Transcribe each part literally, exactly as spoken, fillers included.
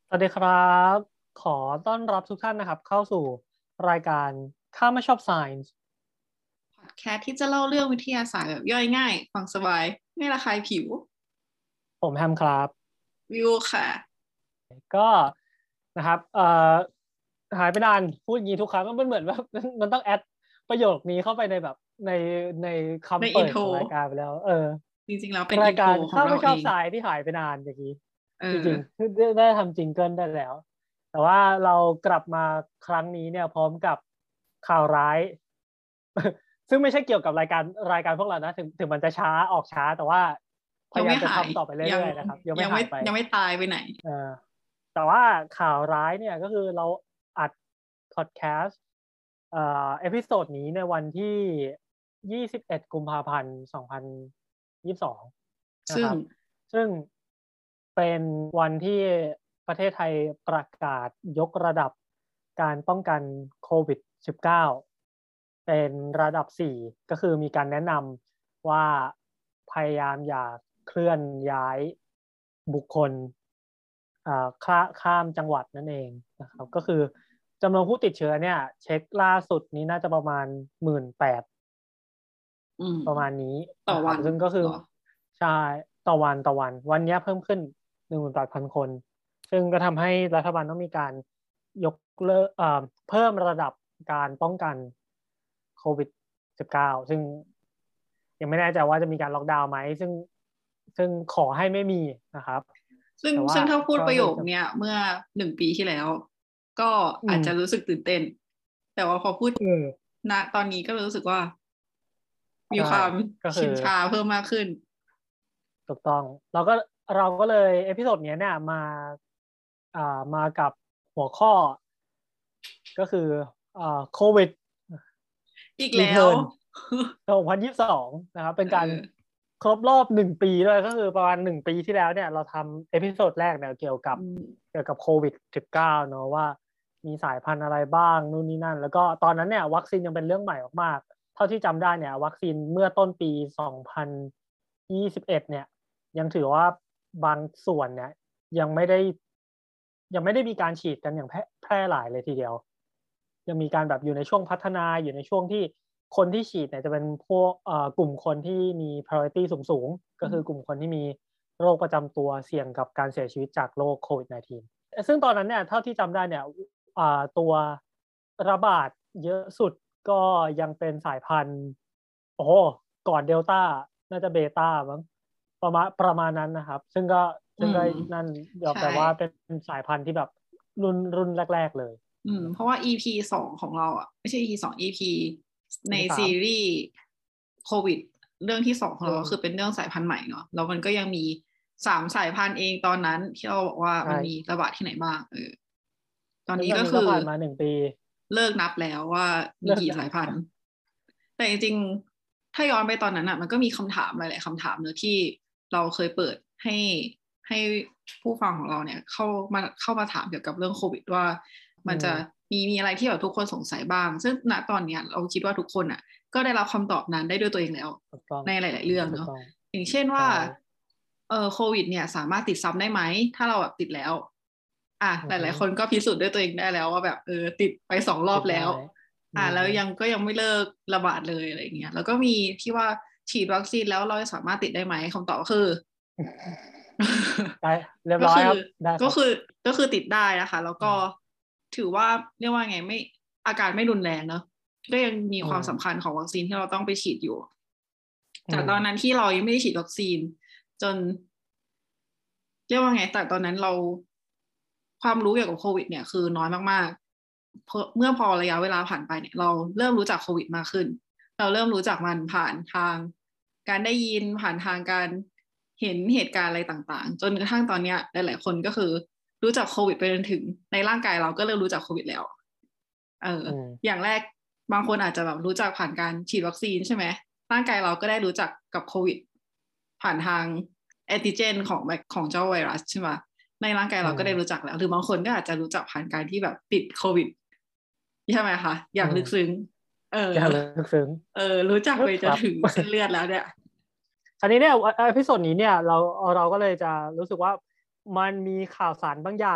สวัสดีครับขอต้อนรับทุกท่านนะครับเข้าสู่รายการข้าไม่ชอบ Science พอดแคสต์ที่จะเล่าเรื่องวิทยาศาสตร์แบบย่อยง่ายฟังสบายไม่ระคายผิวผมแฮมครับวิวค่ะก็นะครับเอ่อหายไปนานพูดอย่างนี้ทุกครั้งมันเหมือนว่ามันต้องแอดประโยคนี้เข้าไปในแบบในในในคำอินโทรเปิดของรายการไปแล้วเออจริงๆแล้วเป็นรายอินโทรการข้าไม่ชของเราเองอบสายที่หายไปนานอย่างนี้เอจริงอๆได้ทำจิงเกิลได้แล้วแต่ว่าเรากลับมาครั้งนี้เนี่ยพร้อมกับข่าวร้าย ซึ่งไม่ใช่เกี่ยวกับรายการรายการพวกเรานะถึงถึงมันจะช้าออกช้าแต่ว่าพยังยายามจะไม่หายทำต่อไปยังเรื่อยๆนะครับยังยังไม่ไม่หายไปยังไม่ตายไปไหนเออแต่ว่าข่าวร้ายเนี่ยก็คือเราอัดพอดแคสต์เอ่อเอพิโซดนี้ในวันที่ยี่สิบเอ็ดกุมภาพันธ์สองพันยี่สิบสองนะคซึ่งรับซึ่งเป็นวันที่ประเทศไทยประกาศยกระดับการป้องกันโควิด สิบเก้า เป็นระดับสี่ก็คือมีการแนะนำว่าพยายามอย่าเคลื่อนย้ายบุคคลอ่าข้าข้ามจังหวัดนั่นเองนะครับก็คือจำนวนผู้ติดเชื้อเนี่ยเช็คล่าสุดนี้น่าจะประมาณหมื่นแปดอืมประมาณนี้นะครับต่อวันซึ่งก็คือเหรอใช่ต่อวันต่อวันวันนี้เพิ่มขึ้นหนึ่งหมื่นแปดพันคนซึ่งก็ทำให้รัฐบาลต้องมีการยกเลิกเอ่อเพิ่มระดับการป้องกันโควิด สิบเก้า ซึ่งยังไม่แน่ใจว่าจะมีการล็อกดาวน์ไหมซึ่งซึ่งขอให้ไม่มีนะครับซึ่งแต่ว่าซึ่งถ้าพูดก็ประโยคจะเนี้ยเมื่อหนึ่งปีที่แล้ว ก็อืมอาจจะรู้สึกตื่นเต้นแต่ว่าพอพูดเออณตอนนี้ก็รู้สึกว่ามีใช่ความก็คือชินชาเพิ่มมากขึ้นถูกต้องเราก็เราก็เลยเอพิโซดนี้เนี่ยมาอ่ามากับหัวข้อก็คืออ่าโควิดอีกแล้วรีเทิร์นสองพันยี่สิบสองนะครับเป็นเอการอครบรอบหนึ่งปีด้วยก็คือประมาณหนึ่งปีที่แล้วเนี่ยเราทำเอพิโซดแรกเนี่ยเกี่ยวกับอืมเกี่ยวกับโควิดสิบเก้าเนอะว่ามีสายพันธุ์อะไรบ้างนู่นนี่นั่นแล้วก็ตอนนั้นเนี่ยวัคซีนยังเป็นเรื่องใหม่มากๆเท่าที่จำได้เนี่ยวัคซีนเมื่อต้นปีสองพันยี่สิบเอ็ดเนี่ย ยังถือว่าบางส่วนเนี่ยยังไม่ได้ยังไม่ได้มีการฉีดกันอย่างแพร่แพร่หลายเลยทีเดียวยังมีการแบบอยู่ในช่วงพัฒนาอยู่ในช่วงที่คนที่ฉีดเนี่ยจะเป็นพวกเอ่อกลุ่มคนที่มี priority สูงๆก็คือกลุ่มคนที่มีโรคประจำตัวเสี่ยงกับการเสียชีวิตจากโรคโควิด สิบเก้า ซึ่งตอนนั้นเนี่ยเท่าที่จำได้เนี่ยอ่าตัวระบาดเยอะสุดก็ยังเป็นสายพันธุ์โอ้โหก่อนเดลต้าน่าจะเบต้ามั้ง ประมาณประมาณนั้นนะครับซึ่งก็อืซึ่งก็มนั่นยอมใช่แต่ว่าเป็นสายพันธุ์ที่แบบรุ่นรุ่นแรกๆเลยอืมเพราะว่า อี พี สองของเราอ่ะไม่ใช่ อี พี สอง อี พี ในที่สามซีรีส์โควิดเรื่องที่สองของเราเรื่องก็คือเป็นเรื่องสายพันธุ์ใหม่เนาะแล้วมันก็ยังมีสามสายพันธุ์เองตอนนั้นที่เราบอกว่าใช่มันมีระบาดที่ไหนบ้างเออตอนซึ่งตอนนี้นี้ก็คือก็ผ่านมาหนึ่งปีเลิกนับแล้วว่ามีเลิกกี่สายพันธุ์แต่จริงๆถ้าย้อนไปตอนนั้นอ่ะมันก็มีคำถามหลายๆคำถามเนอะที่เราเคยเปิดให้ให้ผู้ฟังของเราเนี่ยเข้ามาเข้ามาถามเกี่ยวกับเรื่องโควิดว่าอืมันจะมมีมีอะไรที่แบบทุกคนสงสัยบ้าง ซึ่งณตอนเนี้ยเราคิดว่าทุกคนอ่ะก็ได้รับคำตอบนั้นได้ด้วยตัวเองแล้วถูกต้องในหลายๆเรื่องเนาะถูกต้องอย่างเช่นว่าใช่เออโควิดเนี่ยสามารถติดซ้ำได้ไหมถ้าเราแบบติดแล้วอ่ะอือฮึหลายๆคนก็พิสูจน์ด้วยตัวเองได้แล้วว่าแบบเออติดไปสองรอบแล้วติดได้อือ่ะมแล้วยังก็ยังไม่เลิกระบาดเลยอะไรเงี้ยแล้วก็มีที่ว่าฉีดวัคซีนแล้วเราจะสามารถติดได้ไหมคำตอบก็คือได้เรียบก็คือร้อยครับได้ครับก็คือก็คือติดได้นะคะแล้วก็อืมถือว่าเรียกว่าไงไม่อาการไม่รุนแรงเนอะก็ยังมีอืความสำคัญมของวัคซีนที่เราต้องไปฉีดอยู่อืมแต่ตอนนั้นที่เรายังไม่ได้ฉีดวัคซีนจนเรียกว่าไงแต่ตอนนั้นเราความรู้เกี่ยวกับโควิดเนี่ยคือน้อยมากๆเพราะเมื่อพอระยะเวลาผ่านไปเนี่ยเราเริ่มรู้จักโควิดมากขึ้นเราเริ่มรู้จักมันผ่านทางการได้ยินผ่านทางการเห็นเหตุการณ์อะไรต่างๆจนกระทั่งตอนเนี้ยหลายๆคนก็คือรู้จักโควิดไปจนถึงในร่างกายเราก็เริ่มรู้จักโควิดแล้วเอออืมอย่างแรกบางคนอาจจะแบบรู้จักผ่านการฉีดวัคซีนใช่ไหมร่างกายเราก็ได้รู้จักกับโควิดผ่านทางแอนติเจนของของเจ้าไวรัสใช่ไหมในร่างกายอืเราก็ได้รู้มจักแล้วหรือบางคนก็อาจจะรู้จักผ่านการที่แบบติดโควิดใช่ไหมคะออืย่างลึกซึ้มงเอออย่างลึกซึ้งเออรู้จักไปครับจะถึงเส้นเลือดแล้วเนี่ยคราวนี้เนี่ยเอพิโซดนี้เนี่ยเราเราก็เลยจะรู้สึกว่ามันมีข่าวสารบางอย่าง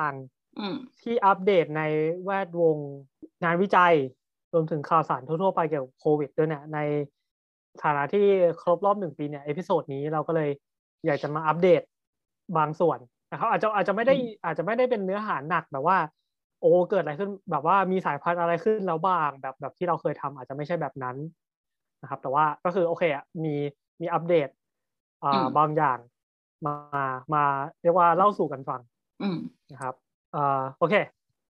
ที่อัปเดตในแวดวงงานวิจัยรวมถึงข่าวสารทั่วๆไปเกี่ยวกับโควิดด้วยเนี่ยในฐานะที่ครบรอบหนึ่งปีเนี่ยเอพิโซดนี้เราก็เลยอยากจะมาอัปเดตบางส่วนนะครับอาจจะอาจจะไม่ได้อาจจะไม่ได้เป็นเนื้อหาหนักแบบว่าโอ้เกิดอะไรขึ้นแบบว่ามีสายพันธุ์อะไรขึ้นแล้วบ้างแบบแบบที่เราเคยทำอาจจะไม่ใช่แบบนั้นนะครับแต่ว่าก็คือโอเคอ่ะมีมีอัปเดตอ่าบางอย่างมามาเรียกว่าเล่าสู่กันฟังนะครับอ่าโอเค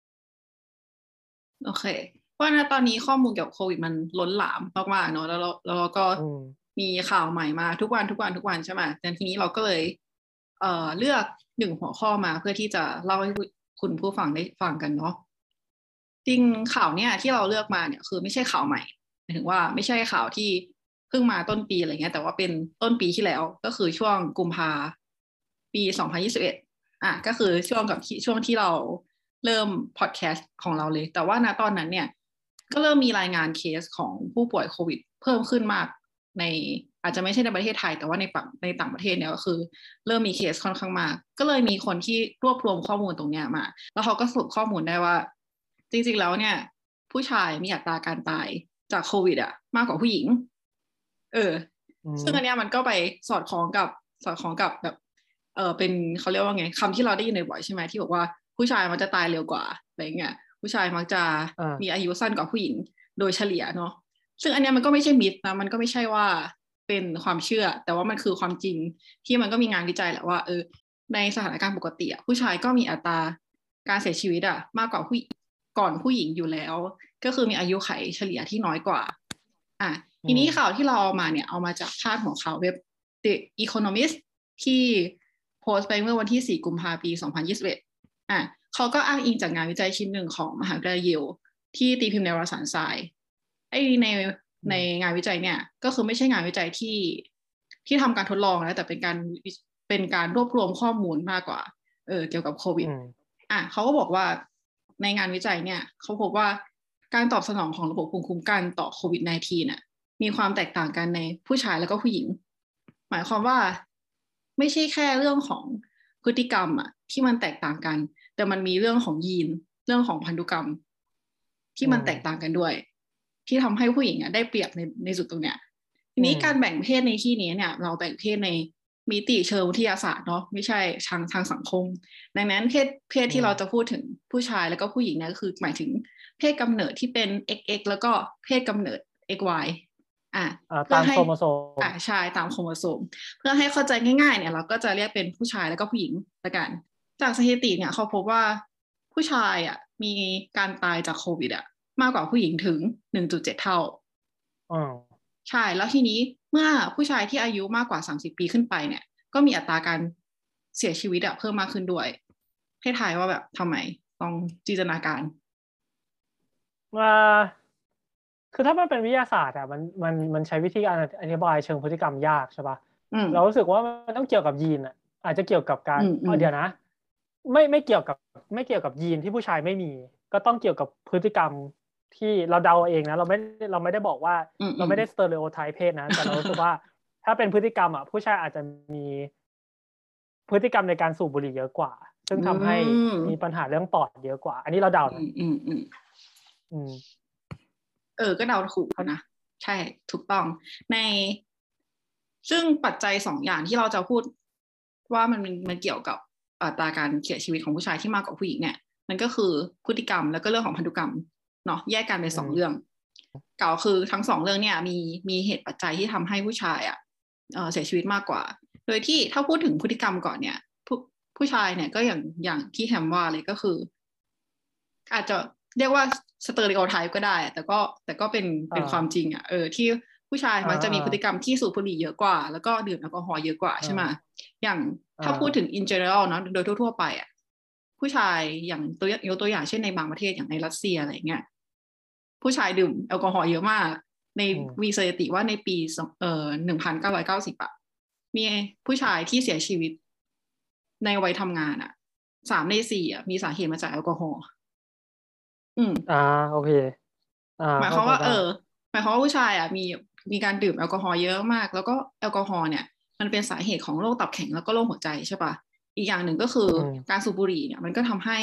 โอเคเพราะนะตอนนี้ข้อมูลเกี่ยวกับโควิดมันล้นหลามมากๆเนาะแล้วเราแล้วเราก็มีข่าวใหม่มาทุกวันทุกวันทุกวันใช่ไหมแต่ทีนี้เราก็เลยเอ่อเลือกหนึ่งหัวข้อมาเพื่อที่จะเล่าให้คุณผู้ฟังได้ฟังกันเนาะจริงข่าวเนี่ยที่เราเลือกมาเนี่ยคือไม่ใช่ข่าวใหม่หมายถึงว่าไม่ใช่ข่าวที่เพิ่งมาต้นปีอะไรเงี้ยแต่ว่าเป็นต้นปีที่แล้วก็คือช่วงกุมภาปีสองพันยี่สิบเอ็ดอ่ะก็คือช่วงกับช่วงที่เราเริ่มพอดแคสต์ของเราเลยแต่ว่าณตอนนั้นเนี่ยก็เริ่มมีรายงานเคสของผู้ป่วยโควิดเพิ่มขึ้นมากในอาจจะไม่ใช่ในประเทศไทยแต่ว่าในฝั่งในต่างประเทศเนี่ยก็คือเริ่มมีเคสค่อนข้างมากก็เลยมีคนที่รวบรวมข้อมูลตรงเนี้ยมาแล้วเขาก็สรุปข้อมูลได้ว่าจริงๆแล้วเนี่ยผู้ชายมีอัตราการตายจากโควิดอะมากกว่าผู้หญิงเออซึ่งอันเนี้ยมันก็ไปสอดคล้องกับสอดคล้องกับแบบเออเป็นเขาเรียกว่าไงคำที่เราได้ยินบ่อยๆใช่ไหมที่บอกว่าผู้ชายมันจะตายเร็วกว่าอะไรเงี้ยผู้ชายมักจะมีอายุสั้นกว่าผู้หญิงโดยเฉลี่ยเนาะซึ่งอันเนี้ยมันก็ไม่ใช่มิธนะมันก็ไม่ใช่ว่าเป็นความเชื่อแต่ว่ามันคือความจริงที่มันก็มีงานวิจัยแหละว่าเออในสถานการณ์ปกติผู้ชายก็มีอัตราการเสียชีวิตอะมากกว่าผู้ก่อนผู้หญิงอยู่แล้วก็คือมีอายุไขเฉลี่ยที่น้อยกว่าอ่ะทีนี้ข่าวที่เราเอามาเนี่ยเอามาจากพาดหัวข่าวเว็บ The Economist ที่โพสต์ไปเมื่อวันที่สี่กุมภาพันธ์ปีสองพันยี่สิบเอ็ดอ่ะเขาก็อ้างอิงจากงานวิจัยชิ้นหนึ่งของมหาวิทยาลัยเยลที่ตีพิมพ์ในวารสาร Science ไอ้ในในงานวิจัยเนี่ยก็คือไม่ใช่งานวิจัยที่ที่ทำการทดลองนะแต่เป็นการเป็นการรวบรวมข้อมูลมากกว่าเออเกี่ยวกับโควิดอ่ะเขาก็บอกว่าในงานวิจัยเนี่ยเขาพบว่าการตอบสนองของระบบภูมิคุ้มกันต่อโควิด สิบเก้า น่ะมีความแตกต่างกันในผู้ชายแล้วก็ผู้หญิงหมายความว่าไม่ใช่แค่เรื่องของพฤติกรรมอะที่มันแตกต่างกันแต่มันมีเรื่องของยีนเรื่องของพันธุกรรมที่มันแตกต่างกันด้วยที่ทำให้ผู้หญิงอะได้เปรียบในในจุดตรงเนี้ยทีนี้การแบ่งเพศในที่นี้เนี่ยเราแบ่งเพศในมิติเชิงวิทยาศาสตร์เนาะไม่ใช่ทางทางสังคมดังนั้นเพศเพศที่เราจะพูดถึงผู้ชายแล้วก็ผู้หญิงเนี่ยก็คือหมายถึงเพศกำเนิดที่เป็น เอ็กซ์ เอ็กซ์ แล้วก็เพศกำเนิด เอ็กซ์ วาย อ่ะตามโครโมโซมอ่ะใช่ตามโครโมโซมเพื่อให้เข้าใจง่ายๆเนี่ยเราก็จะเรียกเป็นผู้ชายแล้วก็ผู้หญิงละกันจากสถิติเนี่ยเขาพบว่าผู้ชายอ่ะมีการตายจากโควิดอ่ะมากกว่าผู้หญิงถึง หนึ่งจุดเจ็ด เท่าอ๋อใช่แล้วทีนี้เมื่อผู้ชายที่อายุมากกว่าสามสิบปีขึ้นไปเนี่ยก็มีอัตราการเสียชีวิตอะเพิ่มมากขึ้นด้วยให้ทายว่าแบบทำไมลองจินตนาการว่าคือถ้ามันเป็นวิทยาศาสตร์อ่ะมันมันมันใช้วิธีการอธิบายเชิงพฤติกรรมยากใช่ป่ะเรารู้สึกว่ามันต้องเกี่ยวกับยีนอ่ะอาจจะเกี่ยวกับการเดี๋ยวนะไม่ไม่เกี่ยวกับไม่เกี่ยวกับยีนที่ผู้ชายไม่มีก็ต้องเกี่ยวกับพฤติกรรมที่เราเดาเองนะเราไม่เราไม่ได้บอกว่าเราไม่ได้สเตอริโอไทป์เพศนะแต่เรารู้สึกว่าถ้าเป็นพฤติกรรมอ่ะผู้ชายอาจจะมีพฤติกรรมในการสูบบุหรี่เยอะกว่าซึ่งทำให้มีปัญหาเรื่องปอดเยอะกว่าอันนี้เราเดานะอืมอืมอืมเออก็เดาถูกนะใช่ถูกต้องในซึ่งปัจจัยสองอย่างที่เราจะพูดว่ามันมันเกี่ยวกับอัตราการเสียชีวิตของผู้ชายที่มากกว่าผู้หญิงเนี่ยมันก็คือพฤติกรรมแล้วก็เรื่องของพันธุกรรมเนาะแยกกันเป็นสองเรื่องเก่าคือทั้งสองเรื่องเนี่ยมีมีเหตุปัจจัยที่ทำให้ผู้ชายอ่ะเออเสียชีวิตมากกว่าโดยที่ถ้าพูดถึงพฤติกรรมก่อนเนี่ยผู้ผู้ชายเนี่ยก็อย่างอย่างที่แฮมว่าเลยก็คืออาจจะเรียกว่าสเตอริโอไทป์ก็ได้แต่ก็แต่ก็เป็นเป็นความจริงอ่ะเออที่ผู้ชายมักจะมีพฤติกรรมที่สูบบุหรี่เยอะกว่าแล้วก็ดื่มแอลกอฮอล์เยอะกว่าใช่ไหมอย่างถ้าพูดถึง in general เนาะโดยทั่วๆไปอ่ะผู้ชายอย่างตัวยกตัวอย่างเช่นในบางประเทศอย่างในรัสเซียอะไรเงี้ยผู้ชายดื่มแอลกอฮอล์เยอะมากในมีสถิติว่าในปีเอ่อหนึ่งพันเก้าร้อยเก้าสิบอ่ะมีผู้ชายที่เสียชีวิตในวัยทำงานอ่ะสามในสี่อ่ะมีสาเหตุมาจากแอลกอฮอล์อืมอ่าโอเคอ่าหมายความว่าเออหมายความว่าผู้ชายอ่ะมีมีการดื่มแอลกอฮอล์เยอะมากแล้วก็แอลกอฮอล์เนี่ยมันเป็นสาเหตุของโรคตับแข็งแล้วก็โรคหัวใจใช่ปะอีกอย่างหนึ่งก็คือการสูบบุหรี่เนี่ยมันก็ทำให้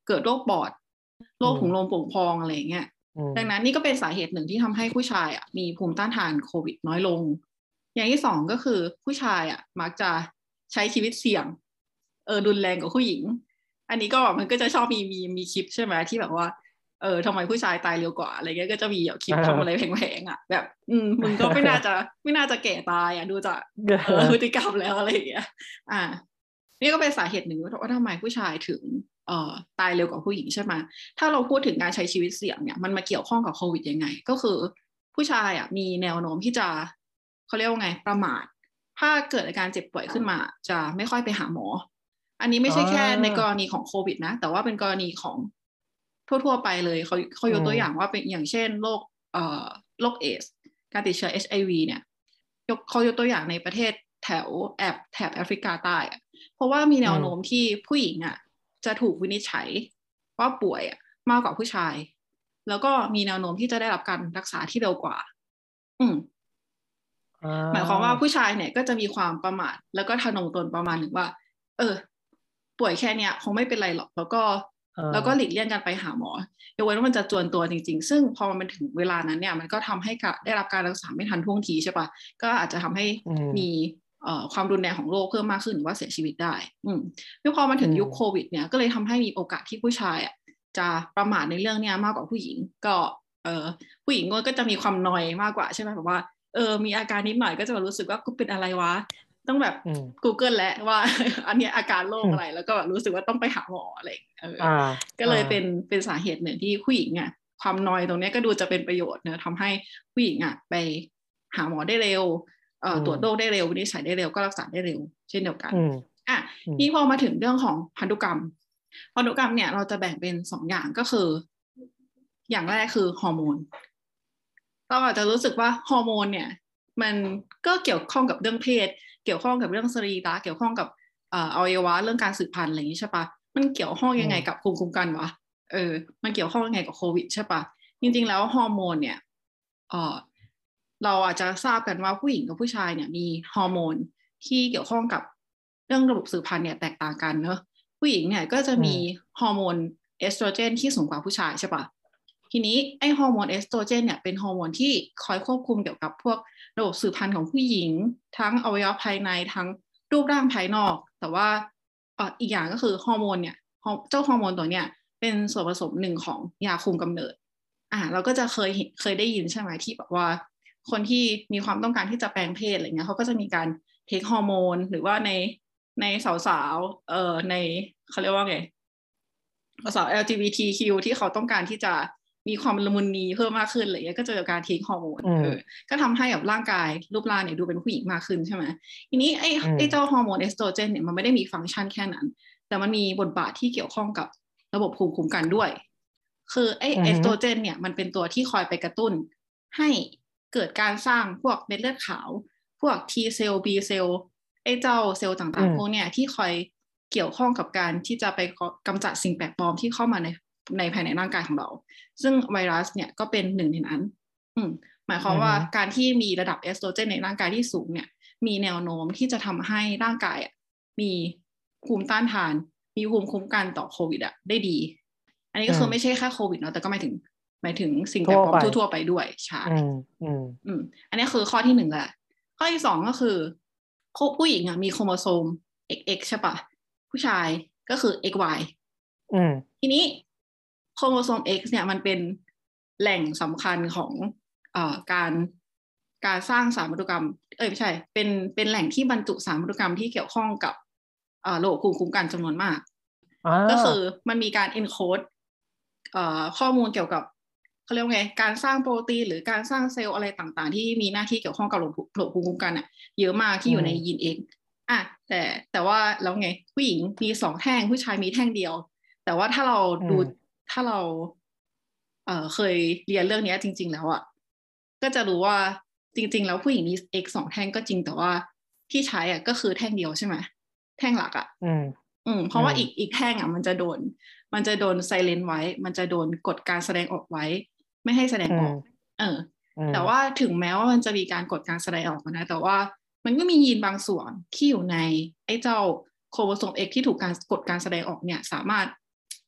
เกิดโรคปอดโรคถุงลมโป่งพองอะไรอย่างเงี้ยดังนั้นนี่ก็เป็นสาเหตุหนึ่งที่ทำให้ผู้ชายอ่ะมีภูมิต้านทานโควิดน้อยลงอย่างที่สองก็คือผู้ชายอ่ะมักจะใช้ชีวิตเสี่ยงเออรุนแรงกว่าผู้หญิงอันนี้ก็มันก็จะชอบมีมีมีคลิปใช่ไหมที่แบบว่าเออทำไมผู้ชายตายเร็วกว่าอะไรเงี้ยก็จะมีคลิปทำอะไรแพงๆอ่ะแบบอืมมึงก็ไม่น่าจะไม่น่าจะแก่ตายอ่ะดูจากเออพฤติกรรมแล้วอะไรอย่างเงี้ยอ่านี่ก็เป็นสาเหตุหนึ่งว่าทำไมผู้ชายถึงเอ่อตายเร็วกว่าผู้หญิงใช่ไหมถ้าเราพูดถึงการใช้ชีวิตเสี่ยงเนี่ยมันมาเกี่ยวข้องกับโควิดยังไงก็คือผู้ชายอ่ะมีแนวโน้มที่จะเขาเรียกว่าไงประมาทถ้าเกิดอาการเจ็บป่วยขึ้นมาจะไม่ค่อยไปหาหมออันนี้ไม่ใช่แค่ในกรณีของโควิดนะแต่ว่าเป็นกรณีของทั่วๆไปเลยเขาเขายกตัวอย่างว่าเป็นอย่างเช่นโรคเอ่อโรคเอดส์การติดเชื้อ เอช ไอ วี เนี่ยยกเขายกตัวอย่างในประเทศแถวแอบแถบแอฟริกาใต้เพราะว่ามีแนวโน้มที่ผู้หญิงอ่ะจะถูกวินิจฉัยว่าป่วยอ่ะมากกว่าผู้ชายแล้วก็มีแนวโน้มที่จะได้รับการรักษาที่เร็วกว่าอืมหมายความว่าผู้ชายเนี่ยก็จะมีความประมาทแล้วก็ทะนงตนประมาณหนึ่งว่าเออป่วยแค่เนี้ยคงไม่เป็นไรหรอกแล้วก็แล้วก็หลีกเลี่ยงกันไปหาหมอยกเว้นว่ามันจะจวนตัวจริงๆซึ่งพอมันถึงเวลานั้นเนี่ยมันก็ทำให้ได้รับการรักษาไม่ทันท่วงทีใช่ปะก็อาจจะทำให้มีความรุนแรงของโรคเพิ่มมากขึ้นหรือว่าเสียชีวิตได้อืมแล้วพอมาถึงยุคโควิดเนี่ยก็เลยทำให้มีโอกาสที่ผู้ชายอ่ะจะประมาทในเรื่องเนี้ยมากกว่าผู้หญิงก็เออผู้หญิงก็จะมีความนอยมากกว่าใช่ไหมแบบว่าเออมีอาการนิดหน่อยก็จะรู้สึกว่ากูเป็นอะไรวะต้องแบบ Google แล้วว่าอันนี้อาการโรคอะไรแล้วก็รู้สึกว่าต้องไปหาหมออะไรเออก็เลยเป็นเป็นสาเหตุหนึ่งที่ผู้หญิงอ่ะความนอยตรงนี้ก็ดูจะเป็นประโยชน์เนอะทำให้ผู้หญิงอ่ะไปหาหมอได้เร็วเอ่อตรวจโรคได้เร็ววินิจฉัยได้เร็วก็รักษาได้เร็วเช่นเดียวกันอ่ะนี่พอมาถึงเรื่องของพันธุกรรมพันธุกรรมเนี่ยเราจะแบ่งเป็นสองอย่างก็คืออย่างแรกคือฮอร์โมนเราอาจจะรู้สึกว่าฮอร์โมนเนี่ยมันก็เกี่ยวข้องกับเรื่องเพศเกี่ยวข้องกับเรื่องสรีระเกี่ยวข้องกับอวัยวะเรื่องการสืบพันธุ์อะไรอย่างนี้ใช่ปะมันเกี่ยวข้องยังไงกับภูมิคุ้มกันวะเออมันเกี่ยวข้องยังไงกับโควิดใช่ปะจริงๆแล้วฮอร์โมนเนี่ยเออเราอาจจะทราบกันว่าผู้หญิงกับผู้ชายเนี่ยมีฮอร์โมนที่เกี่ยวข้องกับเรื่องระบบสืบพันธุ์เนี่ยแตกต่างกันเนอะผู้หญิงเนี่ยก็จะมีฮอร์โมนเอสโตรเจนที่สูงกว่าผู้ชายใช่ปะทีนี้ไอฮอร์โมนเอสโตรเจนเนี่ยเป็นฮอร์โมนที่คอยควบคุมเกี่ยวกับพวกระบบสืบพันธุ์ของผู้หญิงทั้งอวัยวะภายในทั้งรูปร่างภายนอกแต่ว่าอีกอย่างก็คือฮอร์โมนเนี่ยเจ้าฮอร์โมนตัวเนี้ยเป็นส่วนผสมหนึ่งของยาคุมกำเนิดอ่าเราก็จะเคยเคยได้ยินใช่ไหมที่แบบว่าคนที่มีความต้องการที่จะแปลงเพศอะไรเงี้ยเขาก็จะมีการเทคฮอร์โมนหรือว่าในในสาวๆเอ่อในเขาเรียกว่าไงสาว แอล จี บี ที คิว ที่เขาต้องการที่จะมีความละมุนนีเพิ่มมากขึ้นอะไรเงี้ยก็จะเจอการเทคฮอร์โมนเออก็ทำให้แบบร่างกายรูปร่างเนี่ยดูเป็นผู้หญิงมากขึ้นใช่ไหมทีนี้ไอ้ไอ้เจ้าฮอร์โมนเอสโตรเจนเนี่ยมันไม่ได้มีฟังก์ชันแค่นั้นแต่มันมีบทบาทที่เกี่ยวข้องกับระบบภูมิคุ้มกันด้วยคือไอ้เอสโตรเจนเนี่ยมันเป็นตัวที่คอยไปกระตุ้นให้เกิดการสร้างพวกเม็ดเลือดขาวพวก T เซลล์ B เซลล์ไอ้เจ้าเซลล์ต่างๆพวกเนี่ยที่คอยเกี่ยวข้องกับการที่จะไปกำจัดสิ่งแปลกปลอมที่เข้ามาในในภายในร่างกายของเราซึ่งไวรัสเนี่ยก็เป็นหนึ่งในนั้นอืมหมายความว่าการที่มีระดับเอสโตรเจนในร่างกายที่สูงเนี่ยมีแนวโน้มที่จะทำให้ร่างกายมีภูมิต้านทานมีภูมิคุ้มกันต่อโควิดอะได้ดีอันนี้ก็คือไม่ใช่แค่โควิดเนาะแต่ก็หมายถึงหมายถึงสิ่งแปลกปลอมทั่วๆไปด้วยใช่อืมอันนี้คือข้อที่หนึ่งแหละข้อที่สองก็คือผู้หญิงอะมีโครโมโซม เอ็กซ์ เอ็กซ์ ใช่ปะผู้ชายก็คือ เอ็กซ์ วาย ทีนี้โครโมโซม X เนี่ยมันเป็นแหล่งสำคัญของเอ่อการการสร้างสารพันธุกรรมเอ้ยไม่ใช่เป็นเป็นแหล่งที่บรรจุสารพันธุกรรมที่เกี่ยวข้องกับเอ่อระบบภูมิคุ้มกันจำนวนมากก็คือมันมีการ encode เอ่อข้อมูลเกี่ยวกับเขาเรียกว่าไงการสร้างโปรตีนหรือการสร้างเซลล์อะไรต่างๆที่มีหน้าที่เกี่ยวข้องกับระบบภูมิคุ้มกันอ่ะเยอะมากที่อยู่ในยีน X อ่ะแต่แต่ว่าแล้วไงผู้หญิงมีสองแท่งผู้ชายมีแท่งเดียวแต่ว่าถ้าเราดูถ้าเราเอ่อเคยเรียนเรื่องนี้จริงๆแล้วอ่ะก็จะรู้ว่าจริงๆแล้วผู้หญิงมี X สองแท่งก็จริงแต่ว่าที่ใช้อ่ะก็คือแท่งเดียวใช่ไหมแท่งหลักอ่ะอืมอืมเพราะว่าอีกอีกแท่งอ่ะมันจะโดนมันจะโดนไซเลนไว้มันจะโดนกดการแสดงออกไว้ไม่ให้แสดงออกเออแต่ว่าถึงแม้ว่ามันจะมีการกดการแสดงออกนะแต่ว่ามันก็มียีนบางส่วนที่อยู่ในไอ้เจ้าโครโมโซม X ที่ถูกการกดการแสดงออกเนี่ยสามารถ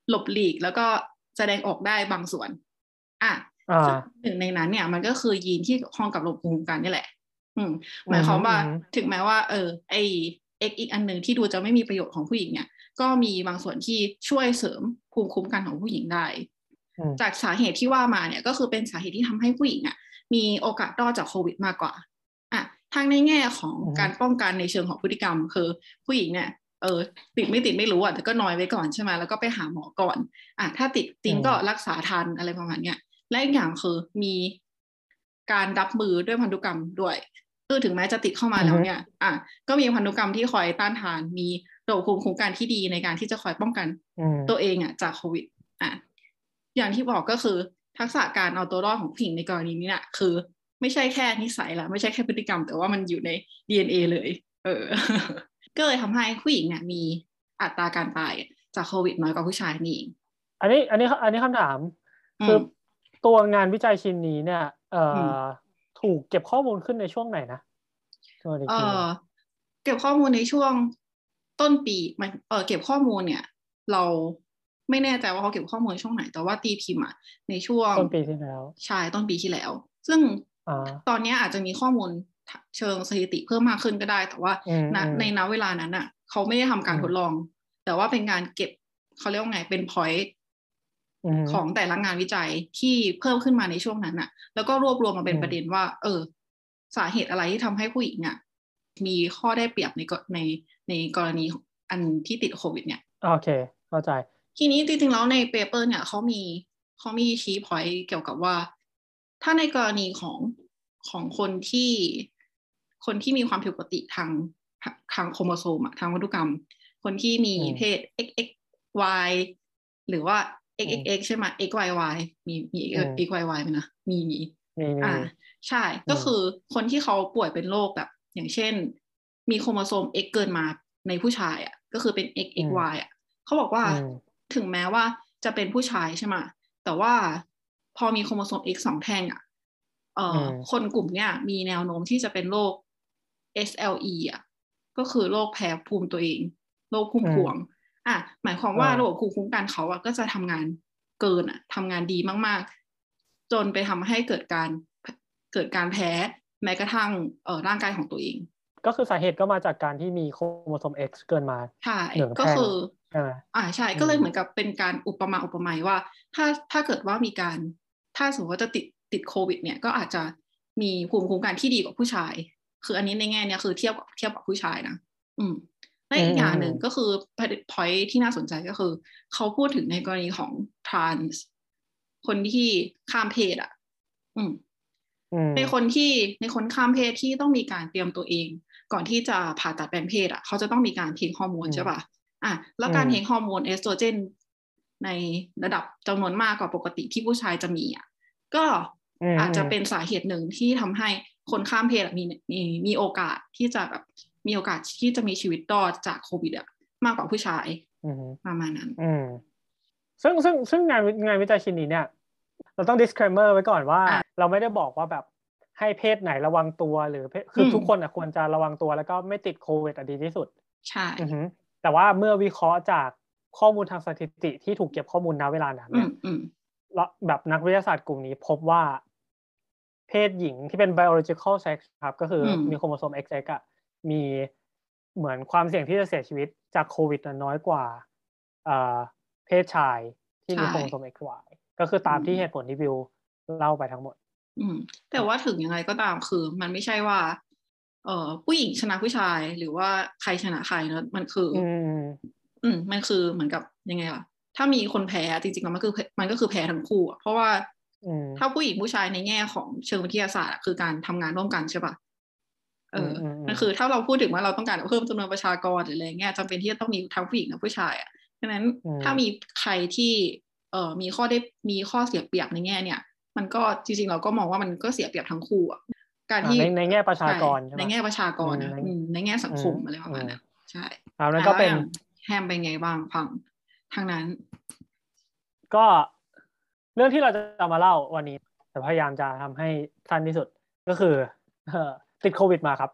หลบหลีกแล้วก็แสดงออกได้บางส่วนอ่ะหนึ่งในนั้นเนี่ยมันก็คือยีนที่เกี่ยวข้องกับระบบภูมิคุ้มกันนี่แหละอืมหมายความว่าถึงแม้ว่าเออไอ X อีกอันหนึ่งที่ดูจะไม่มีประโยชน์ของผู้หญิงเนี่ยก็มีบางส่วนที่ช่วยเสริมภูมิคุ้มกันของผู้หญิงได้จากสาเหตุที่ว่ามาเนี่ยก็คือเป็นสาเหตุที่ทำให้ผู้หญิงอ่ะมีโอกาสรอดจากโควิดมากกว่าอ่ะทางในแง่ของการป้องกันในเชิงของพฤติกรรมคือผู้หญิงเนี่ยเออติดไม่ติดไม่รู้อ่ะแต่ก็นอยไว้ก่อนใช่ไหมแล้วก็ไปหาหมอก่อนอ่ะถ้าติดจริงก็รักษาทันอะไรประมาณเนี้ยและอีกอย่างคือมีการรับมือด้วยพันธุกรรมด้วยคือถึงแม้จะติดเข้ามาแล้วเนี่ยอ่ะก็มีพันธุกรรมที่คอยต้านทานมีระบบภูมิคุ้มกันที่ดีในการที่จะคอยป้องกันตัวเองอ่ะจากโควิดอ่ะอย่างที่บอกก็คือทักษะการเอาตัวรอดของผู้หญิงในกรณีนี้เนี่ยคือไม่ใช่แค่นิสัยละไม่ใช่แค่พฤติกรรมแต่ว่ามันอยู่ใน ดี เอ็น เอ เลยเออ ก็เลยทำให้ผู้หญิงเนี่ยมีอัตราการตายจากโควิดน้อยกว่าผู้ชายนี่เองอันนี้อันนี้อันนี้คำถามคือตัวงานวิจัยชิ้นนี้เนี่ยเอ่อถูกเก็บข้อมูลขึ้นในช่วงไหนนะเออเก็บข้อมูลในช่วงต้นปีมันเออเก็บข้อมูลเนี่ยเราไม่แน่ใจว่าเขาเก็บข้อมูลช่วงไหนแต่ว่าตีพิมพ์อ่ะในช่วงต้นปีที่แล้วใช่ต้นปีที่แล้วซึ่งตอนนี้อาจจะมีข้อมูลเชิงสถิติเพิ่มมากขึ้นก็ได้แต่ว่าณในณเวลานั้นอ่ะเขาไม่ได้ทำการทดลองแต่ว่าเป็นการเก็บเขาเรียกว่าไงเป็น point ของแต่ละงานวิจัยที่เพิ่มขึ้นมาในช่วงนั้นอ่ะแล้วก็รวบรวมมาเป็นประเด็นว่าเออสาเหตุอะไรที่ทำให้ผู้หญิงอ่ะมีข้อได้เปรียบในในในกรณีอันที่ติดโควิดเนี่ยโอเคเข้าใจทีนี้จริงๆแล้วในเปเปอร์เนี่ยเขามีเขามีชี้พอยต์เกี่ยวกับว่าถ้าในกรณีของของคนที่คนที่มีความผิดปกติทางทางโครโมโซมทางพันธุกรรมคนที่มีเพศ เอ็กซ์ เอ็กซ์ วาย หรือว่า เอ็กซ์ เอ็กซ์ เอ็กซ์ ใช่ไหม X Y Y มีมี X Y Y ไหมนะมีมีอ่าใช่ก็คือคนที่เขาป่วยเป็นโรคแบบอย่างเช่นมีโครโมโซม X เกินมาในผู้ชายอ่ะก็คือเป็น เอ็กซ์ เอ็กซ์ วาย อ่ะเขาบอกว่าถึงแม้ว่าจะเป็นผู้ชายใช่ไหมแต่ว่าพอมีโครโมโซม X สองแท่งอ่ะเอ่อคนกลุ่มเนี้ยมีแนวโน้มที่จะเป็นโรค เอส แอล อี อ่ะก็คือโรคแพ้ภูมิตัวเองโรคภูมิพวงอ่ะหมายความว่าระบบภูมิคุ้มกันเขาอ่ะก็จะทำงานเกินอ่ะทำงานดีมากๆจนไปทำให้เกิดการเกิดการแพ้แม้กระทั่งเอ่อร่างกายของตัวเองก็คือสาเหตุก็มาจากการที่มีโครโมโซม X เกินมาใช่ก็คืออ่าใช่ก็เลยเหมือนกับเป็นการอุปมาอุปไมยว่าถ้าถ้าเกิดว่ามีการถ้าสมมติว่าจะติดติดโควิดเนี่ยก็อาจจะมีภูมิคุ้มกันที่ดีกว่าผู้ชายคืออันนี้ในแง่เนี้ยคือเทียบกับเทียบกับผู้ชายนะอืมและอีกอย่างหนึ่งก็คือ point ที่น่าสนใจก็คือเขาพูดถึงในกรณีของ trans คนที่ข้ามเพศอ่ะอืมในคนที่ในคนข้ามเพศที่ต้องมีการเตรียมตัวเองก่อนที่จะผ่าตัดแปลงเพศอ่ะเขาจะต้องมีการเทคฮอร์โมนใช่ป่ะอ่ะแล้วการเทคฮอร์โมนเอสโตรเจนในระดับจำนวนมากกว่าปกติที่ผู้ชายจะมีอ่ะก็อาจจะเป็นสาเหตุหนึ่งที่ทำให้คนข้ามเพศมีมีมีโอกาสที่จะแบบมีโอกาสที่จะมีชีวิตรอดจากโควิดอ่ะมากกว่าผู้ชายประมาณนั้นซึ่งซึ่งซึ่งงานงานวิจัยชิ้นนี้เนี่ยเราต้อง disclaimer ไว้ก่อนว่าเราไม่ได้บอกว่าแบบให้เพศไหนระวังตัวหรือคือทุกคนอ่ะควรจะระวังตัวแล้วก็ไม่ติดโควิดอ่ะดีที่สุดใช่แต่ว่าเมื่อวิเคราะห์จากข้อมูลทางสถิติที่ถูกเก็บข้อมูลณเวลานั้นเนี่ยแบบนักวิทยาศาสตร์กลุ่มนี้พบว่าเพศหญิงที่เป็น biological sex ครับก็คือมีโครโมโซม เอ็กซ์ เอ็กซ์ อ่ะมีเหมือนความเสี่ยงที่จะเสียชีวิตจากโควิดน้อยกว่าเพศชายที่มีโครโมโซม เอ็กซ์ วาย ก็คือตามที่เหตุผลที่วิวเล่าไปทั้งหมดอืมแต่ว่าถึงยังไงก็ตามคือมันไม่ใช่ว่าเอ่อผู้หญิงชนะผู้ชายหรือว่าใครชนะใครเนอะมันคืออืมอืมมันคือเหมือนกับยังไงล่ะถ้ามีคนแพ้จริงๆแล้วมันคือมันก็คือแพ้ทั้งคู่เพราะว่าถ้าผู้หญิงผู้ชายในแง่ของเชิงวิทยาศาสตร์คือการทำงานร่วมกันใช่ป่ะเออมันคือถ้าเราพูดถึงว่าเราต้องการเพิ่มจำนวนประชากรหรืออะไรเงี้ยจำเป็นที่จะต้องมีทั้งผู้หญิงและผู้ชายอ่ะฉะนั้นถ้ามีใครที่เอ่อมีข้อได้มีข้อเสียเปรียบในแง่เนี่ยมันก็จริงๆเราก็มองว่ามันก็เสียเปรียบทั้งคู่อ่ะการที่ในในแง่ประชากรในแง่ประชากรนะในแง่สังคมอะไรประมาณนั้นใช่แล้วก็เป็นแฮมเป็นไงบ้างฟังทางนั้นก็เรื่องที่เราจะมาเล่าวันนี้แต่พยายามจะทำให้สั้นที่สุดก็คือติดโควิดมาครับ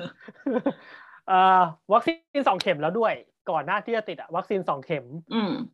วัคซีนสองเข็มแล้วด้วยก่อนหน้าที่จะติดอ่ะวัคซีนสองเข็ม